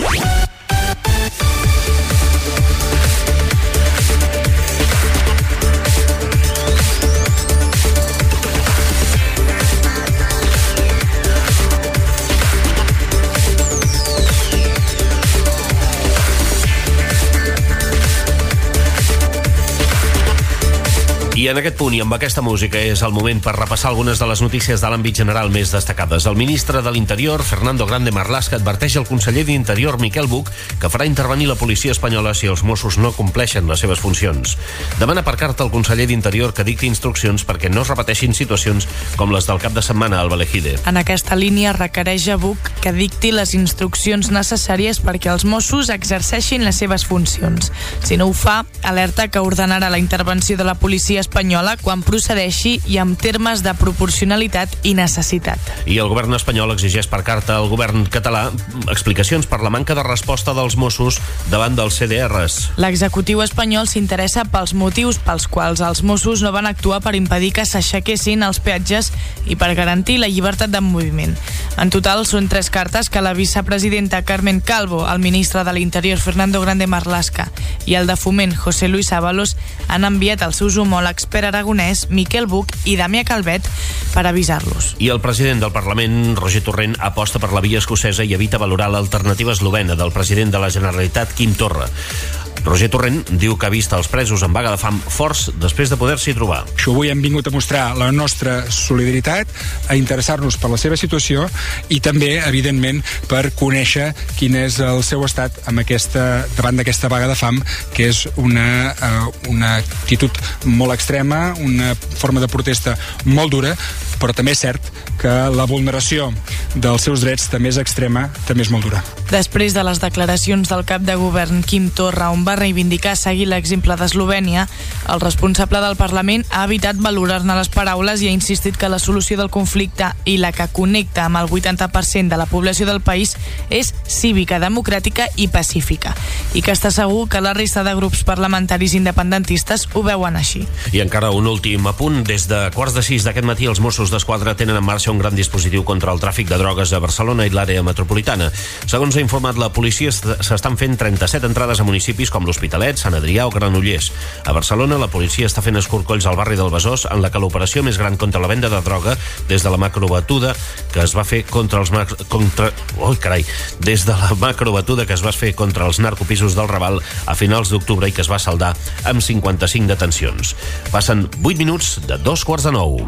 I en aquest punt i amb aquesta música és el moment per repassar algunes de les notícies de l'àmbit general més destacades. El ministre de l'Interior, Fernando Grande Marlaska, adverteix al conseller d'Interior, Miquel Buch, que farà intervenir la policia espanyola si els Mossos no compleixen les seves funcions. Demana per carta al conseller d'Interior que dicti instruccions perquè no es repeteixin situacions com les del cap de setmana al Valejide. En aquesta línia requereix a Buch que dicti les instruccions necessàries perquè els Mossos exerceixin les seves funcions. Si no ho fa, alerta que ordenarà la intervenció de la policia espanyola quan procedeixi i amb termes de proporcionalitat i necessitat. I el govern espanyol exigeix per carta al govern català explicacions per la manca de resposta dels Mossos davant dels C D Rs. L'executiu espanyol s'interessa pels motius pels quals els Mossos no van actuar per impedir que s'aixequessin els peatges i per garantir la llibertat de moviment. En total són tres cartes que la vicepresidenta Carmen Calvo, el ministre de l'Interior Fernando Grande Marlaska i el de Foment José Luis Ábalos han enviat als seus homòlegs Pere Aragonès, Miquel Buch i Damià Calvet per avisar-los. I el president del Parlament, Roger Torrent, aposta per la via escocesa i evita valorar l'alternativa eslovena del president de la Generalitat, Quim Torra. Roger Torrent diu que ha vist els presos en vaga de fam forts després de poder-s'hi trobar. Això avui hem vingut a mostrar la nostra solidaritat, a interessar-nos per la seva situació i també, evidentment, per conèixer quin és el seu estat amb aquesta, davant d'aquesta vaga de fam, que és una, uh, una actitud molt extrema, una forma de protesta molt dura, però també és cert que la vulneració dels seus drets també és extrema, també és molt dura. Després de les declaracions del cap de govern Quim Torra, on va reivindicar seguir l'exemple d'Eslovènia, el responsable del Parlament ha evitat valorar-ne les paraules i ha insistit que la solució del conflicte i la que connecta amb el vuitanta per cent de la població del país és cívica, democràtica i pacífica, i que està segur que la resta de grups parlamentaris independentistes ho veuen així. I encara un últim apunt. Des de quarts de sis d'aquest matí els Mossos d'Esquadra tenen en marxa un gran dispositiu contra el tràfic de drogues a Barcelona i l'àrea metropolitana. Segons ha informat la policia, s'estan fent trenta-set entrades a municipis com l'Hospitalet, Sant Adrià o Granollers. A Barcelona, la policia està fent escorcolls al barri del Besòs, en la que l'operació més gran contra la venda de droga des de la macrobatuda que es va fer contra els macro... contra... Oh, carai! Des de la macrobatuda que es va fer contra els narcopisos del Raval a finals d'octubre i que es va saldar amb cinquanta-cinc detencions. Passen vuit minuts de dos quarts de nou.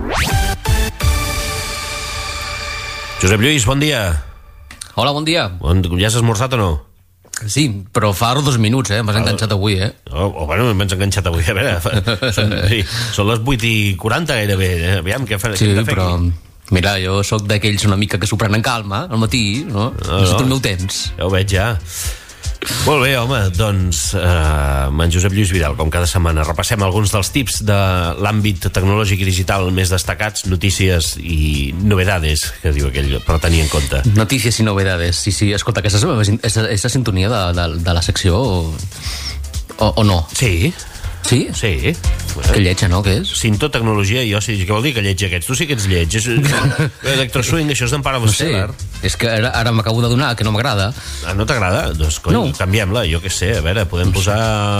Josep Lluís, bon dia. Hola, bon dia. Ja has esmorzat o no? Sí, però fa dos minuts, eh? M'has enganxat avui, eh? Oh, oh, bueno, m'has enganxat avui, a veure. Són, sí, són les vuit i quaranta gairebé, eh? Aviam, què fa? Sí, però... Mira, jo sóc d'aquells una mica que s'ho prenen calma al matí, no? No, Necessito no. el meu temps. Ja ho veig, ja. Molt bé, home, doncs eh, amb en Josep Lluís Vidal, com cada setmana, repassem alguns dels tips de l'àmbit tecnològic i digital més destacats, notícies i novedades, que diu aquell, per tenir en compte. Notícies i novedades, sí, sí. Escolta, aquesta és, és, és la sintonia de, de, de la secció o, o, o no? Sí. Sí? Sí. Que lletja, no? Què és? Cinto, tecnologia i oci. Què vol dir que lletja aquests? Tu sí que ets lleig. És electroswing, això és d'Empara Bosteller. No sé, és que ara, ara m'acabo de donar que no m'agrada. Ah, no t'agrada? Doncs, cony, no. Canviem-la, jo què sé. A veure, podem no posar...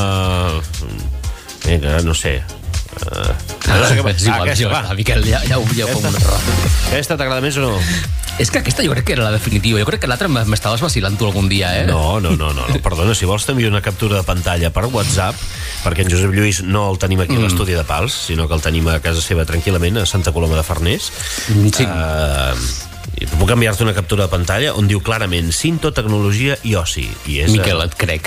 Vinga, no sé... Uh, no sé què... És igual, ah, igual. Ah, Miquel, ja, ja ho ja fem una raó. Aquesta t'agrada més o no? És que aquesta jo crec que era la definitiva. Jo crec que l'altra m'estaves vacilant tu algun dia, eh? No, no, no, no, no. Perdona, si vols t'envio una captura de pantalla per WhatsApp, perquè en Josep Lluís no el tenim aquí mm. a l'estudi de Pals, sinó que el tenim a casa seva tranquil·lament, a Santa Coloma de Farners. Sí. Uh, i puc enviar-te una captura de pantalla on diu clarament Cinto, tecnologia i oci. I és, Miquel, et crec.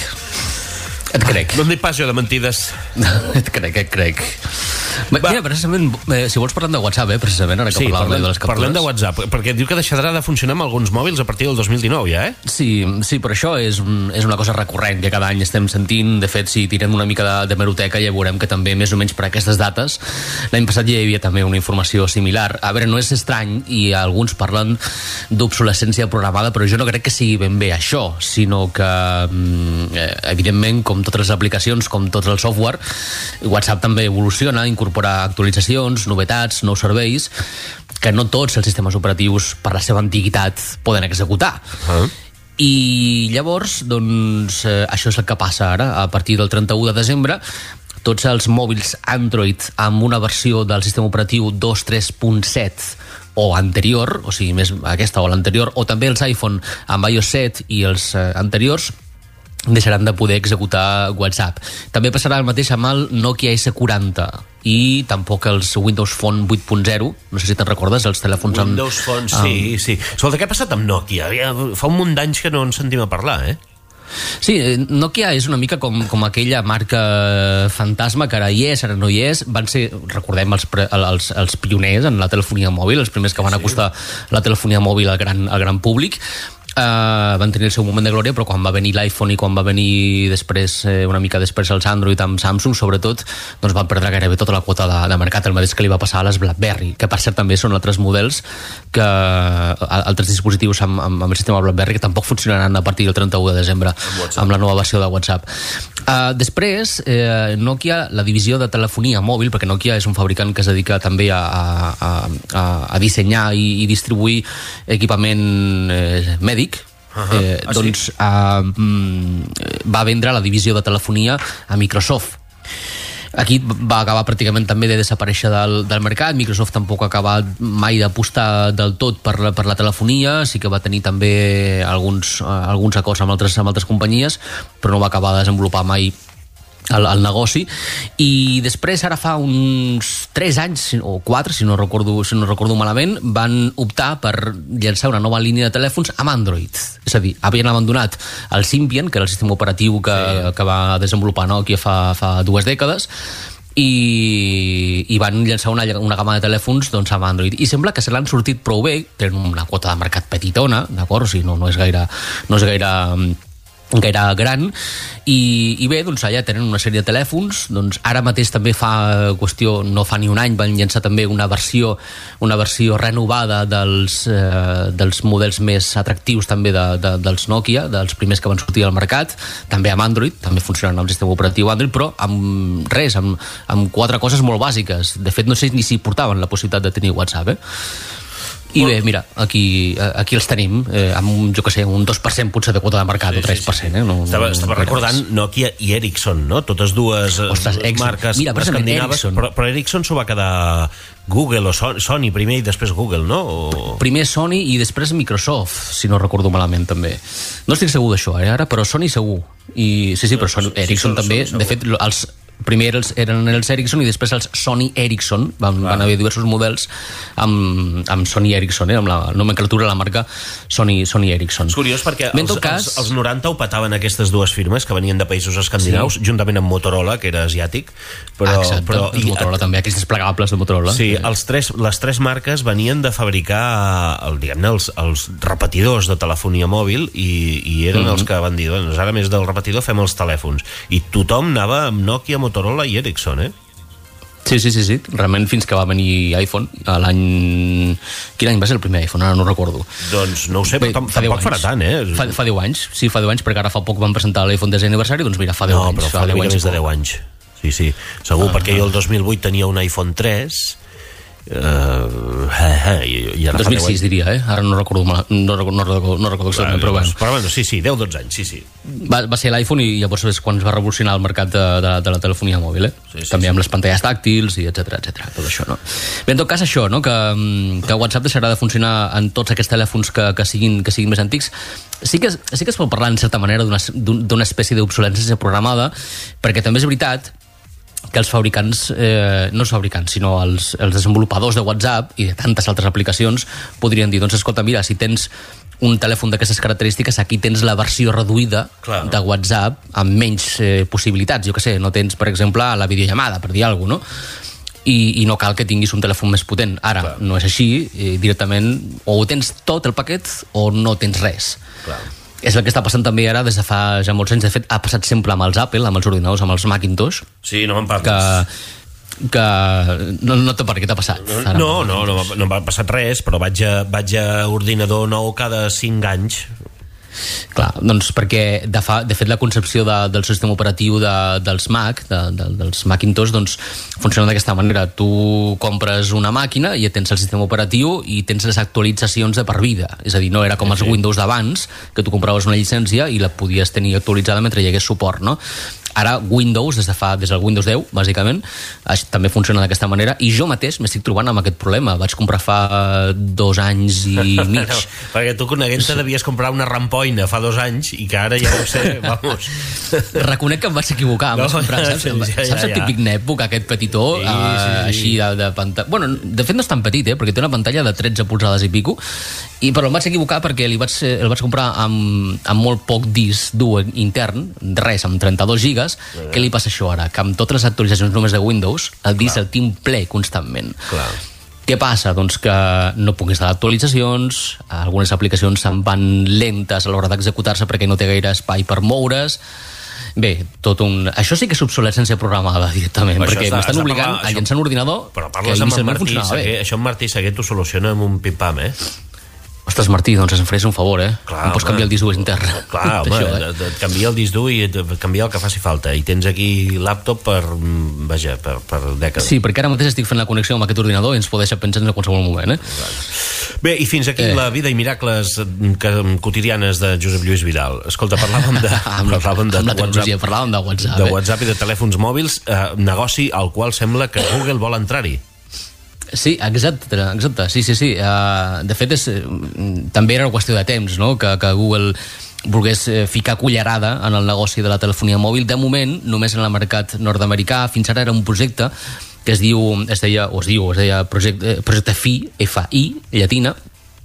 Et crec. No em dic pas jo de mentides. Et crec, et crec. Va. Mira, precisament, eh, si vols parlem de WhatsApp, eh, precisament, ara que sí, parlàvem parlem, de les captures. Parlem de WhatsApp, perquè diu que deixarà de funcionar amb alguns mòbils a partir del dos mil dinou, ja, eh? Sí, sí, però això és, és una cosa recurrent que cada any estem sentint. De fet, si tirem una mica de, de meroteca ja veurem que també, més o menys per aquestes dates, l'any passat ja hi havia també una informació similar. A veure, no és estrany, i alguns parlen d'obsolescència programada, però jo no crec que sigui ben bé això, sinó que, eh, evidentment, com totes les aplicacions, com tot el software, WhatsApp també evoluciona, incorpora actualitzacions, novetats, nous serveis, que no tots els sistemes operatius, per la seva antiguitat, poden executar. Uh-huh. I llavors, doncs, eh, això és el que passa ara. A partir del trenta-u de desembre, tots els mòbils Android amb una versió del sistema operatiu dos point tres punt set o anterior, o sigui, més aquesta o l'anterior, o també els iPhone amb iOS set i els eh, anteriors, deixaran de poder executar WhatsApp. També passarà el mateix amb el Nokia esse quaranta i tampoc els Windows Phone vuit punt zero. No sé si te'n recordes, els telèfons amb... Windows Phone, sí, amb... sí. Escolta, què ha passat amb Nokia? Fa un munt d'anys que no ens sentim a parlar, eh? Sí, Nokia és una mica com, com aquella marca fantasma que ara hi és, ara no hi és. Van ser, recordem, els, pre, els, els pioners en la telefonia mòbil, els primers que van acostar la telefonia mòbil al gran, al gran públic. Uh, van tenir el seu moment de glòria, però quan va venir l'iPhone i quan va venir després, eh, una mica després els Android amb Samsung, sobretot, doncs van perdre gairebé tota la quota de, de mercat, el mateix que li va passar a les BlackBerry, que per cert també són altres models, que altres dispositius amb, amb, amb el sistema BlackBerry que tampoc funcionaran a partir del trenta-u de desembre amb, amb la nova versió de WhatsApp. Uh, després, eh, Nokia, la divisió de telefonia mòbil, perquè Nokia és un fabricant que es dedica també a, a, a, a dissenyar i, i distribuir equipament eh, mèdic, Uh-huh. Eh, ah, doncs sí? uh, va vendre la divisió de telefonia a Microsoft. Aquí va acabar pràcticament també de desaparèixer del, del mercat. Microsoft tampoc ha acabat mai d'apostar del tot per la, per la telefonia, sí que va tenir també alguns, uh, alguns acords amb altres, amb altres companyies, però no va acabar de desenvolupar mai El, el negoci. I després, ara fa uns tres anys o quatre, si no recordo, si no recordo malament, van optar per llançar una nova línia de telèfons amb Android. És a dir, havien abandonat el Symbian, que era el sistema operatiu que, sí. que va desenvolupar Nokia fa, fa dues dècades, i, i van llançar una, una gamma de telèfons doncs, amb Android, i sembla que se l'han sortit prou bé. Tenen una quota de mercat petitona, d'acord? O sigui, no, no és gaire, no és gaire gaire gran, i, i bé, doncs allà tenen una sèrie de telèfons. Doncs ara mateix també fa qüestió, no fa ni un any, van llançar també una versió una versió renovada dels, eh, dels models més atractius també de, de, dels Nokia, dels primers que van sortir al mercat, també amb Android, també funcionen amb el sistema operatiu Android, però amb res, amb, amb quatre coses molt bàsiques. De fet, no sé ni si portaven la possibilitat de tenir WhatsApp, eh? I bé, mira, aquí, aquí els tenim, eh, amb un, jo que sé, un dos per cent potser de quota de mercat, sí, o tres per cent. Eh? No, estava estava no recordant Nokia i Ericsson, no? Totes dues Ostres, marques mira, escandinaves, Ericsson. Però, però Ericsson s'ho va quedar Google o Sony primer i després Google, no? O... Primer Sony i després Microsoft, si no recordo malament també. No estic segur d'això, eh, ara, però Sony segur. I, sí, sí, però Sony, Ericsson sí, també, de fet, els primer els, eren els Ericsson i després els Sony Ericsson, van, van haver diversos models amb, amb Sony Ericsson, eh, amb la nomenclatura de la marca Sony, Sony Ericsson. És curiós perquè els, cas... els, els noranta ho petaven aquestes dues firmes que venien de països escandinaus, sí. juntament amb Motorola, que era asiàtic, però... Exacte, però, i, Motorola també, aquells desplegables de Motorola. Sí, els tres, les tres marques venien de fabricar el, diguem-ne, els, els repetidors de telefonia mòbil i, i eren mm-hmm. els que van dir, doncs ara més del repetidor fem els telèfons. I tothom anava amb Nokia, Motorola i Ericsson, eh? Sí, sí, sí, sí, realment fins que va venir iPhone a l'any... Quin any va ser el primer iPhone? Ara no recordo. Doncs no ho sé, però tam tampoc farà tant, eh? Fa, fa deu anys, sí, fa deu anys, perquè ara fa poc van presentar l'iPhone desè aniversari, doncs mira, fa deu no, anys. No, però fa, fa deu anys, més de deu anys. Sí, sí, segur, ah, perquè jo el dos mil vuit tenia un iPhone tres... Uh, eh, eh, i, i ara dos mil sis diria, eh? Ara no recordo mal, no, recordo, no, recordo, no recordo exactament, però bueno. Però bueno, sí, sí, deu dotze anys, sí, sí. Va, va ser l'iPhone i llavors és quan es va revolucionar el mercat de, de, de la telefonia mòbil, eh? Sí, sí, també sí. Amb les pantalles tàctils i etcètera, etcètera, tot això, no? Bé, en tot cas, això, no? Que, que WhatsApp deixarà de funcionar en tots aquests telèfons que, que, siguin, que siguin més antics. Sí que, sí que es pot parlar, en certa manera, d'una espècie d'obsolescència programada, perquè també és veritat que els fabricants, eh, no els fabricants, sinó els, els desenvolupadors de WhatsApp i de tantes altres aplicacions podrien dir, doncs escolta, mira, si tens un telèfon d'aquestes característiques, aquí tens la versió reduïda Clar. de WhatsApp amb menys eh, possibilitats, jo què sé, no tens, per exemple, la videollamada, per dir alguna cosa, no? I, i no cal que tinguis un telèfon més potent. Ara, Clar. no és així, eh, directament o tens tot el paquet o no tens res. Clar. És el que està passant també ara des de fa ja molts anys. De fet, ha passat sempre amb els Apple, amb els ordinadors, amb els Macintosh. Sí, no me'n parles. Que, que no, no té per què t'ha passat. No, no, no, no, no m'ha passat res, però vaig a, vaig a ordinador nou cada cinc anys. Clar, doncs perquè de, fa, de fet la concepció de, del sistema operatiu de, dels Mac, de, de, dels Macintosh, doncs funciona d'aquesta manera. Tu compres una màquina i tens el sistema operatiu i tens les actualitzacions de per vida. És a dir, no era com els Windows d'abans, que tu compraves una llicència i la podies tenir actualitzada mentre hi hagués suport, no? Ara Windows, des de fa des del Windows deu, bàsicament, també funciona d'aquesta manera, i jo mateix m'estic trobant amb aquest problema. Vaig comprar fa dos anys i mig. No, perquè tu, coneguent-te, devies comprar una rampoina fa dos anys i que ara ja no sé, vamos. Reconec que em vaig equivocar. Em no, vaig comprar, saps, sí, ja, ja, saps el típic netbook, aquest petitó, sí, sí, sí. així de, de pantalla... Bueno, de fet no és tan petit, eh, perquè té una pantalla de tretze polzades i pico, i però em vaig equivocar perquè li vaig, el vaig comprar amb, amb molt poc disc dur intern, res, amb trenta-dos gigas. Uh-huh. Què li passa això ara? Que amb totes les actualitzacions només de Windows, el disc el tinc ple constantment. Clar. Què passa? Doncs que no puc instal·lar actualitzacions, algunes aplicacions se'n van lentes a l'hora d'executar-se perquè no té gaire espai per moure's. Bé, tot un... Això sí que és obsolescència programada directament, però perquè m'estan obligant parlar, a llençar un ordinador però parles que amb el Martí Seguer, això en Martí Seguer t'ho soluciona amb un pim-pam, eh? Ostres, Martí, doncs em faràs un favor, eh? Clar, em pots canviar el disc dur intern. Clar, home, això, eh? et canvia el disc dur i et canvia el que faci falta. I tens aquí laptop per, vaja, per, per dècades. Sí, perquè ara mateix estic fent la connexió amb aquest ordinador i ens pot deixar pensant en qualsevol moment, eh? Bé, i fins aquí eh. la vida i miracles quotidianes de Josep Lluís Vidal. Escolta, parlàvem de, amb, parlàvem de, amb la tecnologia, WhatsApp, parlàvem de WhatsApp. De WhatsApp i de telèfons mòbils, eh, negoci al qual sembla que Google vol entrar-hi. Sí, exacte, exacte, sí, sí, sí. Uh, de fet, és, també era una qüestió de temps, no?, que, que Google volgués ficar cullerada en el negoci de la telefonia mòbil. De moment, només en el mercat nord-americà. Fins ara era un projecte que es diu, es deia, o es diu, es deia projecte, projecte F I, F I, llatina,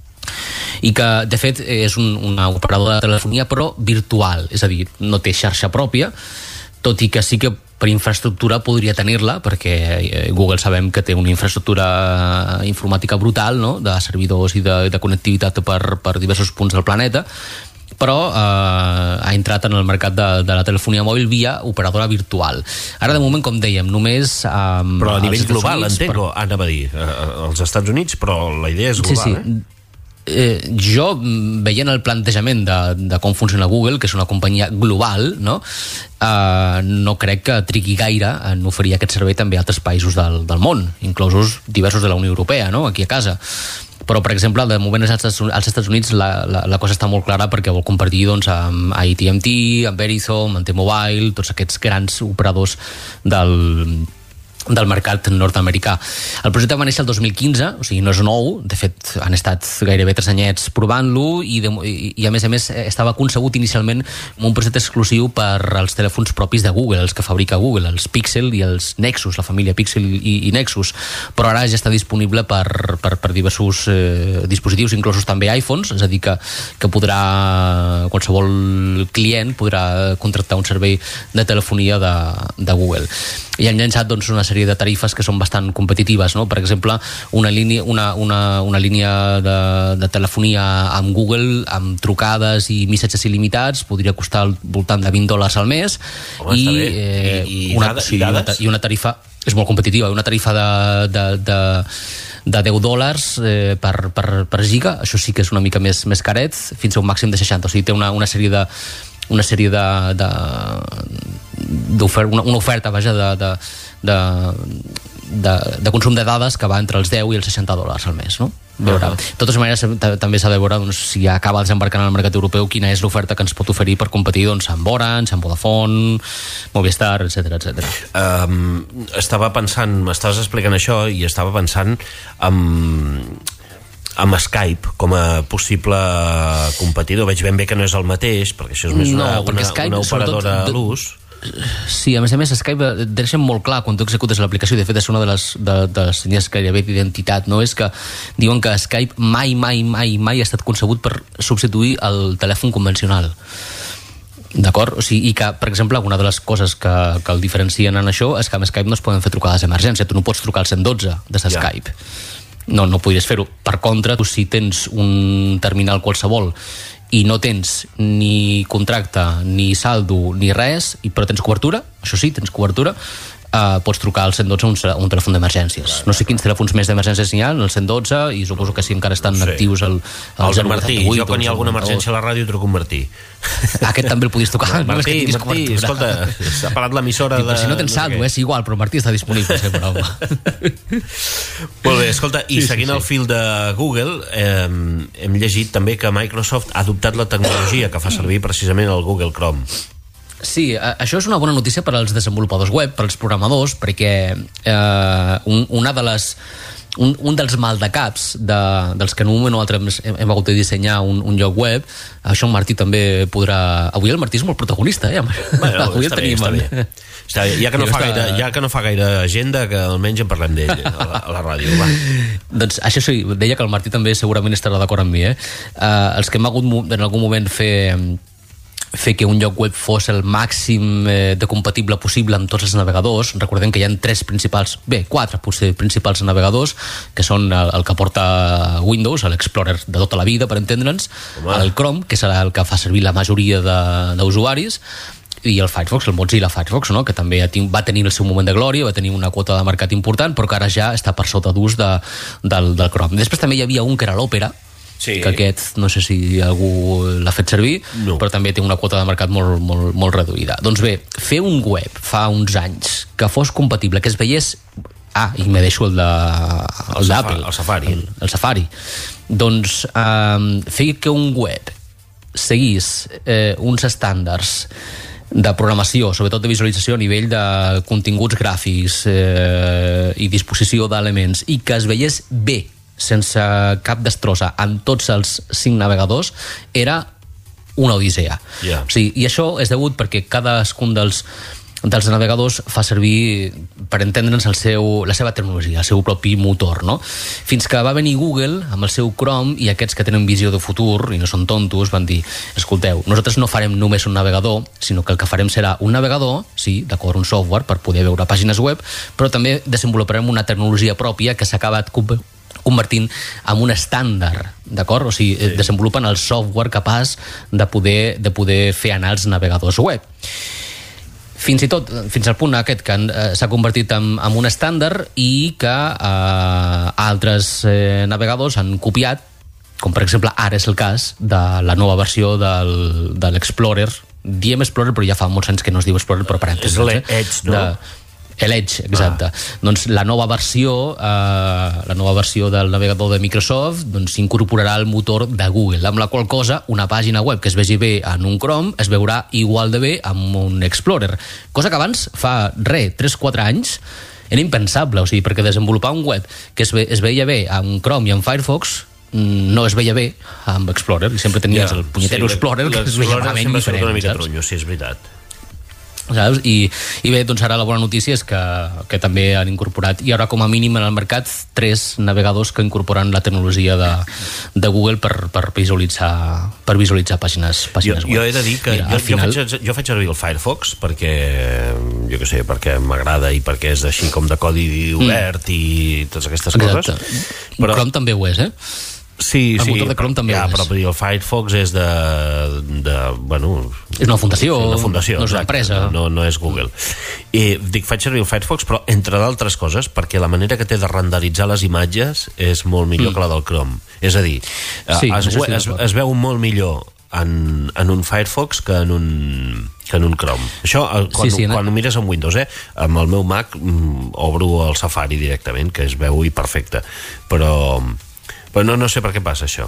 i que, de fet, és un, una operadora de telefonia, però virtual, és a dir, no té xarxa pròpia, tot i que sí que per infraestructura podria tenir-la, perquè Google sabem que té una infraestructura informàtica brutal, no?, de servidors i de, de connectivitat per, per diversos punts del planeta, però eh, ha entrat en el mercat de, de la telefonia mòbil via operadora virtual. Ara, de moment, com dèiem, només... Eh, però a nivell global, entenc, per... anava a dir, als Estats Units, però la idea és global, sí, sí. eh? Eh, jo, veient el plantejament de, de com funciona Google, que és una companyia global, no, eh, no crec que trigui gaire en oferir aquest servei també a altres països del, del món, inclosos diversos de la Unió Europea, no?, aquí a casa. Però, per exemple, de moment als Estats Units la, la, la cosa està molt clara perquè vol compartir, doncs, amb A T and T, amb Verizon, amb T-Mobile, tots aquests grans operadors del... del mercat nord-americà. El projecte va néixer el dos mil quinze, o sigui, no és nou, de fet han estat gairebé tres anyets provant-lo i, de, i, i a més a més estava concebut inicialment com un projecte exclusiu per als telèfons propis de Google, els que fabrica Google, els Pixel i els Nexus, la família Pixel i, i Nexus, però ara ja està disponible per, per, per diversos eh, dispositius, inclosos també iPhones, és a dir que, que podrà qualsevol client podrà contractar un servei de telefonia de, de Google. I han llançat doncs, una sèrie de tarifes que són bastant competitives, no? Per exemple, una línia, una, una, una línia de, de telefonia amb Google amb trucades i missatges il·limitats podria costar al voltant de vint dòlars al mes. Home, i, eh, I, i, una, dades, sí, i, una, i una tarifa és molt competitiva, una tarifa de, de, de, de deu dòlars eh, per, per, per giga, això sí que és una mica més, més caret, fins a un màxim de seixanta, o sigui, té una, una sèrie de una sèrie de, de, una, una oferta vaja de, de, de, de, de consum de dades que va entre els deu i els seixanta dòlars al mes, no? Veure. De totes maneres, també s'ha de veure doncs, si acaba desembarcant en el mercat europeu quina és l'oferta que ens pot oferir per competir doncs, amb Orange, amb Vodafone, Movistar, etcètera, etcètera. Um, estava pensant, m'estaves explicant això i estava pensant amb amb Skype com a possible competidor. Veig ben bé que no és el mateix, perquè això és més una, no, una, Skype, una operadora a l'ús. Sí, a més a més Skype deixa molt clar quan tu executes l'aplicació, de fet és una de les, de, de les senyes que hi havia d'identitat, no? És que diuen que Skype mai, mai, mai, mai ha estat concebut per substituir el telèfon convencional. D'acord? O sigui, i que, per exemple, una de les coses que, que el diferencien en això és que amb Skype no es poden fer trucades d'emergència, tu no pots trucar al cent dotze des de ja. Skype. No, no podries fer-ho. Per contra, tu si tens un terminal qualsevol i no tens ni contracte, ni saldo, ni res, però tens cobertura, això sí, tens cobertura, Uh, pots trucar al cent dotze un, un telèfon d'emergències. No sé quins telèfons més d'emergències hi ha, el cent dotze, i suposo que si encara estan no sé. actius el, el, el Martí, jo quan hi ha alguna emergència a la ràdio truco un Martí. Aquest també el podies tocar. No, Martí, no Martí, escolta, s'ha parat l'emissora de... Si no tens saldo, no sé és igual, però Martí està disponible sempre, home. Molt bé, escolta, i sí, seguint sí, sí. el fil de Google, eh, hem llegit també que Microsoft ha adoptat la tecnologia que fa servir precisament el Google Chrome. Sí, això és una bona notícia per als desenvolupadors web, per als programadors, perquè eh, un, una de les, un, un dels maldecaps de, dels que en un moment o altre hem, hem hagut de dissenyar un, un lloc web, això el Martí també podrà... Avui el Martí és molt protagonista, eh? Bueno, avui està, bé, està, bé. està bé, ja que no fa gaire, ja que no fa gaire agenda, que almenys en parlem d'ell a, la, a la ràdio. Va. Doncs això sí, deia que el Martí també segurament estarà d'acord amb mi, eh? Uh, els que hem hagut en algun moment fer... fer que un lloc web fos el màxim eh, de compatible possible amb tots els navegadors. Recordem que hi ha tres principals, bé, quatre potser principals navegadors, que són el, el que porta Windows, l'Explorer de tota la vida, per entendre'ns, el Chrome, que serà el que fa servir la majoria d'usuaris, i el Firefox, el Mozilla Firefox, no? Que també va tenir el seu moment de glòria, va tenir una quota de mercat important, però que ara ja està per sota d'ús de, del, del Chrome. Després també hi havia un que era l'Opera, sí. que aquest, no sé si algú l'ha fet servir, no. però també té una quota de mercat molt, molt, molt reduïda. Doncs bé, fer un web fa uns anys que fos compatible, que es veiés... Ah, i me deixo el de el d'Apple. El Safari. El, el Safari. Doncs eh, fer que un web seguís eh, uns estàndards de programació, sobretot de visualització a nivell de continguts gràfics eh, i disposició d'elements, i que es veiés bé sense cap destrossa en tots els cinc navegadors, era una odissea. Yeah. O sigui, i això és degut perquè cadascun dels, dels navegadors fa servir, per entendre'ns, el seu, la seva tecnologia, el seu propi motor, no? Fins que va venir Google amb el seu Chrome, i aquests que tenen visió de futur i no són tontos van dir, escolteu, nosaltres no farem només un navegador, sinó que el que farem serà un navegador, sí, d'acord, un software per poder veure pàgines web, però també desenvoluparem una tecnologia pròpia que s'ha acabat convertint en un estàndard, d'acord? O sigui, sí. desenvolupen el software capaç de poder, de poder fer anar els navegadors web. Fins i tot, fins al punt aquest que eh, s'ha convertit en, en un estàndard i que eh, altres eh, navegadors han copiat, com per exemple ara és el cas de la nova versió del, de l'Explorer. Diem Explorer, però ja fa molts anys que no es diu Explorer, però parèntesis. És l'Edge, no? De, l'Edge, exacte. Ah. Doncs la nova versió eh, la nova versió del navegador de Microsoft doncs incorporarà el motor de Google, amb la qual cosa una pàgina web que es vegi bé en un Chrome es veurà igual de bé amb un Explorer, cosa que abans, fa res, tres quatre anys era impensable, o sigui, perquè desenvolupar un web que es, ve, es veia bé amb Chrome i amb Firefox no es veia bé amb Explorer, i sempre tenies ja, el punyetero sí, Explorer que es veia malament diferent. Una mica tronyo, sí, és veritat. Saps? I, i bé, doncs ara la bona notícia és que, que també han incorporat, i ara com a mínim en el mercat, tres navegadors que incorporen la tecnologia de, de Google per, per visualitzar per visualitzar pàgines, pàgines jo, web. Jo he de dir que Mira, jo, final... jo, faig, jo faig servir el Firefox perquè, jo què sé, perquè m'agrada i perquè és així com de codi obert mm. i totes aquestes Exacte. coses. Però Chrome també ho és, eh? Sí, el sí, motor de Chrome també ja, és. Però el Firefox és de, de bueno... És una fundació, una fundació no és una empresa. No, no és Google. I dic, faig servir el Firefox, però entre d'altres coses, perquè la manera que té de renderitzar les imatges és molt millor mm. que la del Chrome. És a dir, sí, es, es, es veu molt millor en, en un Firefox que en un, que en un Chrome. Això, quan, sí, sí, quan ho mires en Windows, eh? Amb el meu Mac obro el Safari directament, que es veu i perfecte. Però... Però no, no sé per què passa això.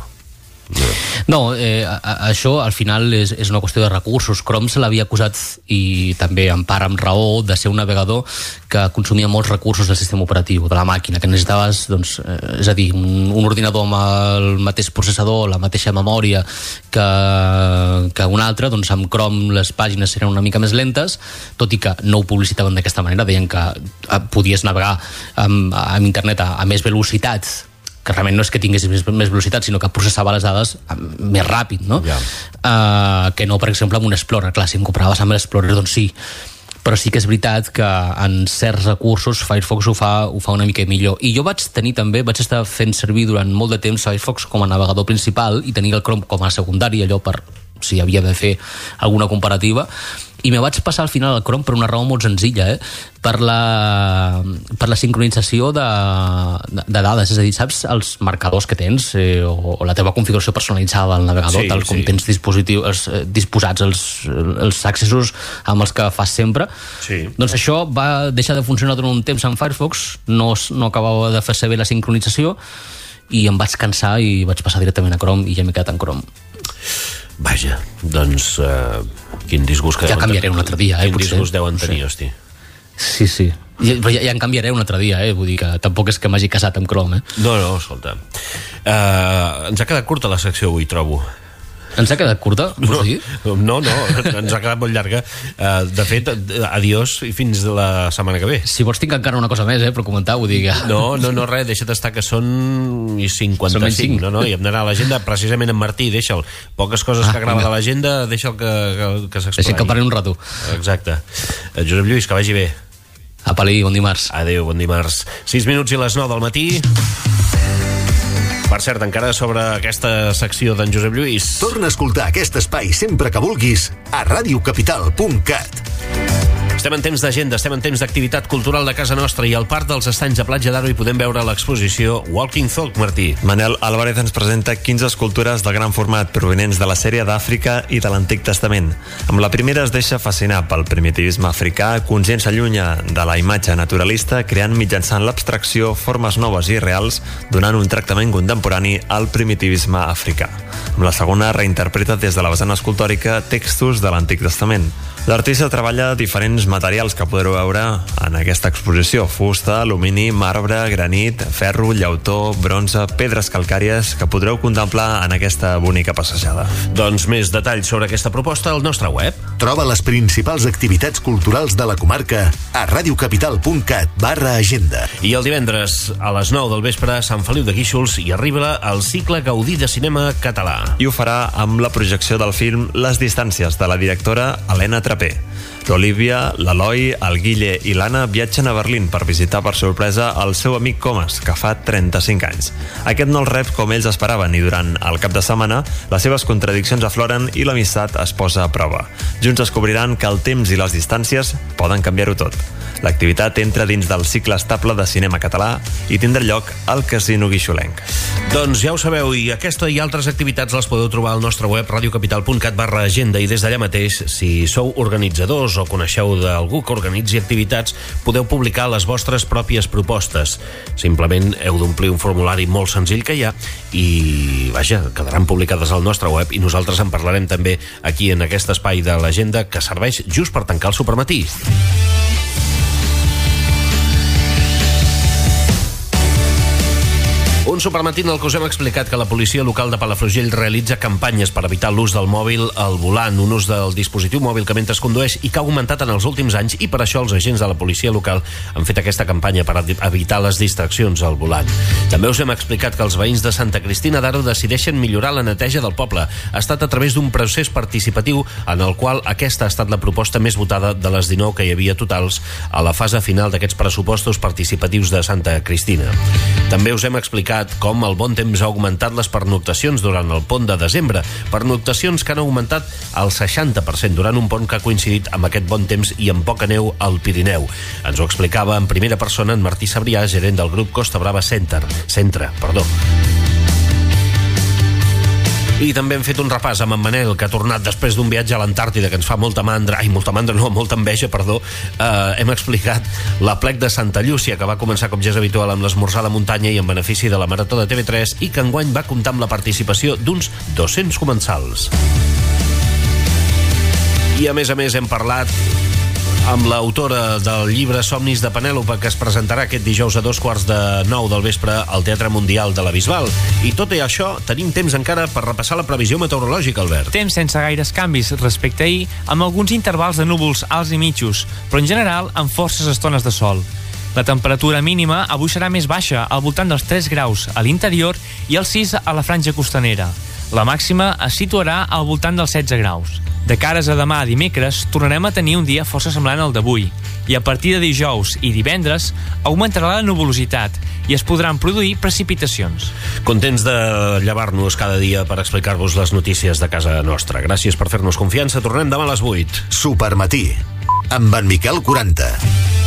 No, eh, a, a, això al final és, és una qüestió de recursos. Chrome se l'havia acusat, i també en part amb raó, de ser un navegador que consumia molts recursos del sistema operatiu, de la màquina, que necessitaves, doncs, eh, és a dir, un, un ordinador amb el mateix processador, la mateixa memòria que, que un altre. Doncs amb Chrome les pàgines eren una mica més lentes, tot i que no ho publicitaven d'aquesta manera, deien que podies navegar amb, amb internet a, a més velocitat, que realment no és que tingués més, més velocitat, sinó que processava les dades més ràpid, no? Yeah. Uh, que no, per exemple, amb un Explorer. Clar, si em compraves amb l'Explorer, doncs sí. Però sí que és veritat que en certs recursos Firefox ho fa, ho fa una mica millor. I jo vaig tenir també, vaig estar fent servir durant molt de temps Firefox com a navegador principal i tenir el Chrome com a secundari, allò per si havia de fer alguna comparativa. I me vaig passar al final al Chrome per una raó molt senzilla, eh? per, la, per la sincronització de, de, de dades. És a dir, saps els marcadors que tens eh, o, o la teva configuració personalitzada del navegador, sí, tal com sí. tens dispositius, els, eh, disposats els, els accessos amb els que fas sempre. Sí. Doncs això va deixar de funcionar durant un temps amb Firefox, no, no acabava de fer bé la sincronització i em vaig cansar i vaig passar directament a Chrome i ja m'he quedat en Chrome. Vaja, doncs uh, quin disgust que ja canviaré un altre dia, eh, quin potser. disgust deuen tenir, hosti. Sí, sí. Ja, ja, ja en canviaré un altre dia, eh? Vull dir que tampoc és que m'hagi casat amb Chrome, eh? No, no, escolta. Uh, ens ha quedat curta la secció avui, trobo. Ens ha quedat curta, vols dir? No, no, ens ha quedat molt llarga. Uh, de fet, adiós i fins la setmana que ve. Si vols tinc encara una cosa més, eh, per comentar, vull dir que... No, no, no, res, deixa't estar que són cinquanta-cinc, no, no, i hem d'anar a l'agenda, precisament en Martí, deixa'l. Poques coses ah, que grava de l'agenda, deixa'l que, que, que s'explori. Deixa'l que parli un rato. Exacte. Josep Lluís, que vagi bé. Apa-li, bon dimarts. Adéu, bon dimarts. sis minuts i les nou del matí. Per cert, encara sobre aquesta secció d'en Josep Lluís. Torna a escoltar aquest espai sempre que vulguis a radiocapital punt cat. Estem en temps d'agenda, estem en temps d'activitat cultural de casa nostra i al Parc dels Estanys de Platja d'Aro hi podem veure l'exposició Walking Thought, Martí. Manel Álvarez ens presenta quinze escultures de gran format provenents de la sèrie d'Àfrica i de l'Antic Testament. Amb la primera es deixa fascinar pel primitivisme africà, conscient s'allunya de la imatge naturalista, creant mitjançant l'abstracció formes noves i reals, donant un tractament contemporani al primitivisme africà. Amb la segona reinterpreta des de la vessant escultòrica textos de l'Antic Testament. L'artista treballa diferents materials que podreu veure en aquesta exposició: fusta, alumini, marbre, granit, ferro, llautó, bronze, pedres calcàries que podreu contemplar en aquesta bonica passejada. Doncs més detalls sobre aquesta proposta al nostre web. Troba les principals activitats culturals de la comarca a radiocapital punt cat barra agenda. I el divendres a les nou del vespre a Sant Feliu de Guíxols hi arriba el cicle Gaudí de cinema català. I ho farà amb la projecció del film Les distàncies de la directora Helena Trapé. L'Olivia, l'Eloi, el Guille i l'Anna viatgen a Berlín per visitar per sorpresa el seu amic Comas, que fa trenta-cinc anys. Aquest no el rep com ells esperaven i durant el cap de setmana les seves contradiccions afloren i l'amistat es posa a prova. Junts descobriran que el temps i les distàncies poden canviar-ho tot. L'activitat entra dins del cicle estable de cinema català i tindrà lloc al Casino Guixolenc. Doncs ja ho sabeu, i aquesta i altres activitats les podeu trobar al nostre web radiocapital punt cat barra agenda, i des d'allà mateix, si sou organitzadors o coneixeu d'algú que organitzi activitats, podeu publicar les vostres pròpies propostes. Simplement heu d'omplir un formulari molt senzill que hi ha i, vaja, quedaran publicades al nostre web i nosaltres en parlarem també aquí en aquest espai de l'agenda que serveix just per tancar el supermatí. Un supermatí en el que us hem explicat que la policia local de Palafrugell realitza campanyes per evitar l'ús del mòbil al volant, un ús del dispositiu mòbil que mentre es condueix i que ha augmentat en els últims anys, i per això els agents de la policia local han fet aquesta campanya per evitar les distraccions al volant. També us hem explicat que els veïns de Santa Cristina d'Aro decideixen millorar la neteja del poble. Ha estat a través d'un procés participatiu en el qual aquesta ha estat la proposta més votada de les dinou que hi havia totals a la fase final d'aquests pressupostos participatius de Santa Cristina. També us hem explicat com el bon temps ha augmentat les pernoctacions durant el pont de desembre, pernoctacions que han augmentat el seixanta per cent durant un pont que ha coincidit amb aquest bon temps i amb poca neu al Pirineu. Ens ho explicava en primera persona en Martí Sabrià, gerent del grup Costa Brava Center, Centre, perdó. I també hem fet un repàs amb en Manel, que ha tornat després d'un viatge a l'Antàrtida que ens fa molta mandra, ai, molta mandra no, molta enveja, perdó. Eh, hem explicat l'Aplec de Santa Llúcia, que va començar, com ja és habitual, amb l'esmorzar a la muntanya i en benefici de la Marató de T V tres, i que enguany va comptar amb la participació d'uns dos-cents comensals. I a més a més hem parlat amb l'autora del llibre Somnis de Penèlope, que es presentarà aquest dijous a dos quarts de nou del vespre al Teatre Mundial de la Bisbal. I tot i això, tenim temps encara per repassar la previsió meteorològica, Albert. Temps sense gaires canvis respecte a ahir, amb alguns intervals de núvols alts i mitjos, però en general amb forces estones de sol. La temperatura mínima avui serà més baixa, al voltant dels tres graus a l'interior i els sis a la franja costanera. La màxima es situarà al voltant dels setze graus. De cares a demà, dimecres, tornarem a tenir un dia força semblant al d'avui, i a partir de dijous i divendres augmentarà la nuvolositat i es podran produir precipitacions. Contents de llevar-nos cada dia per explicar-vos les notícies de casa nostra. Gràcies per fer-nos confiança. Tornem demà a les vuit. Supermatí, amb en Miquel quaranta.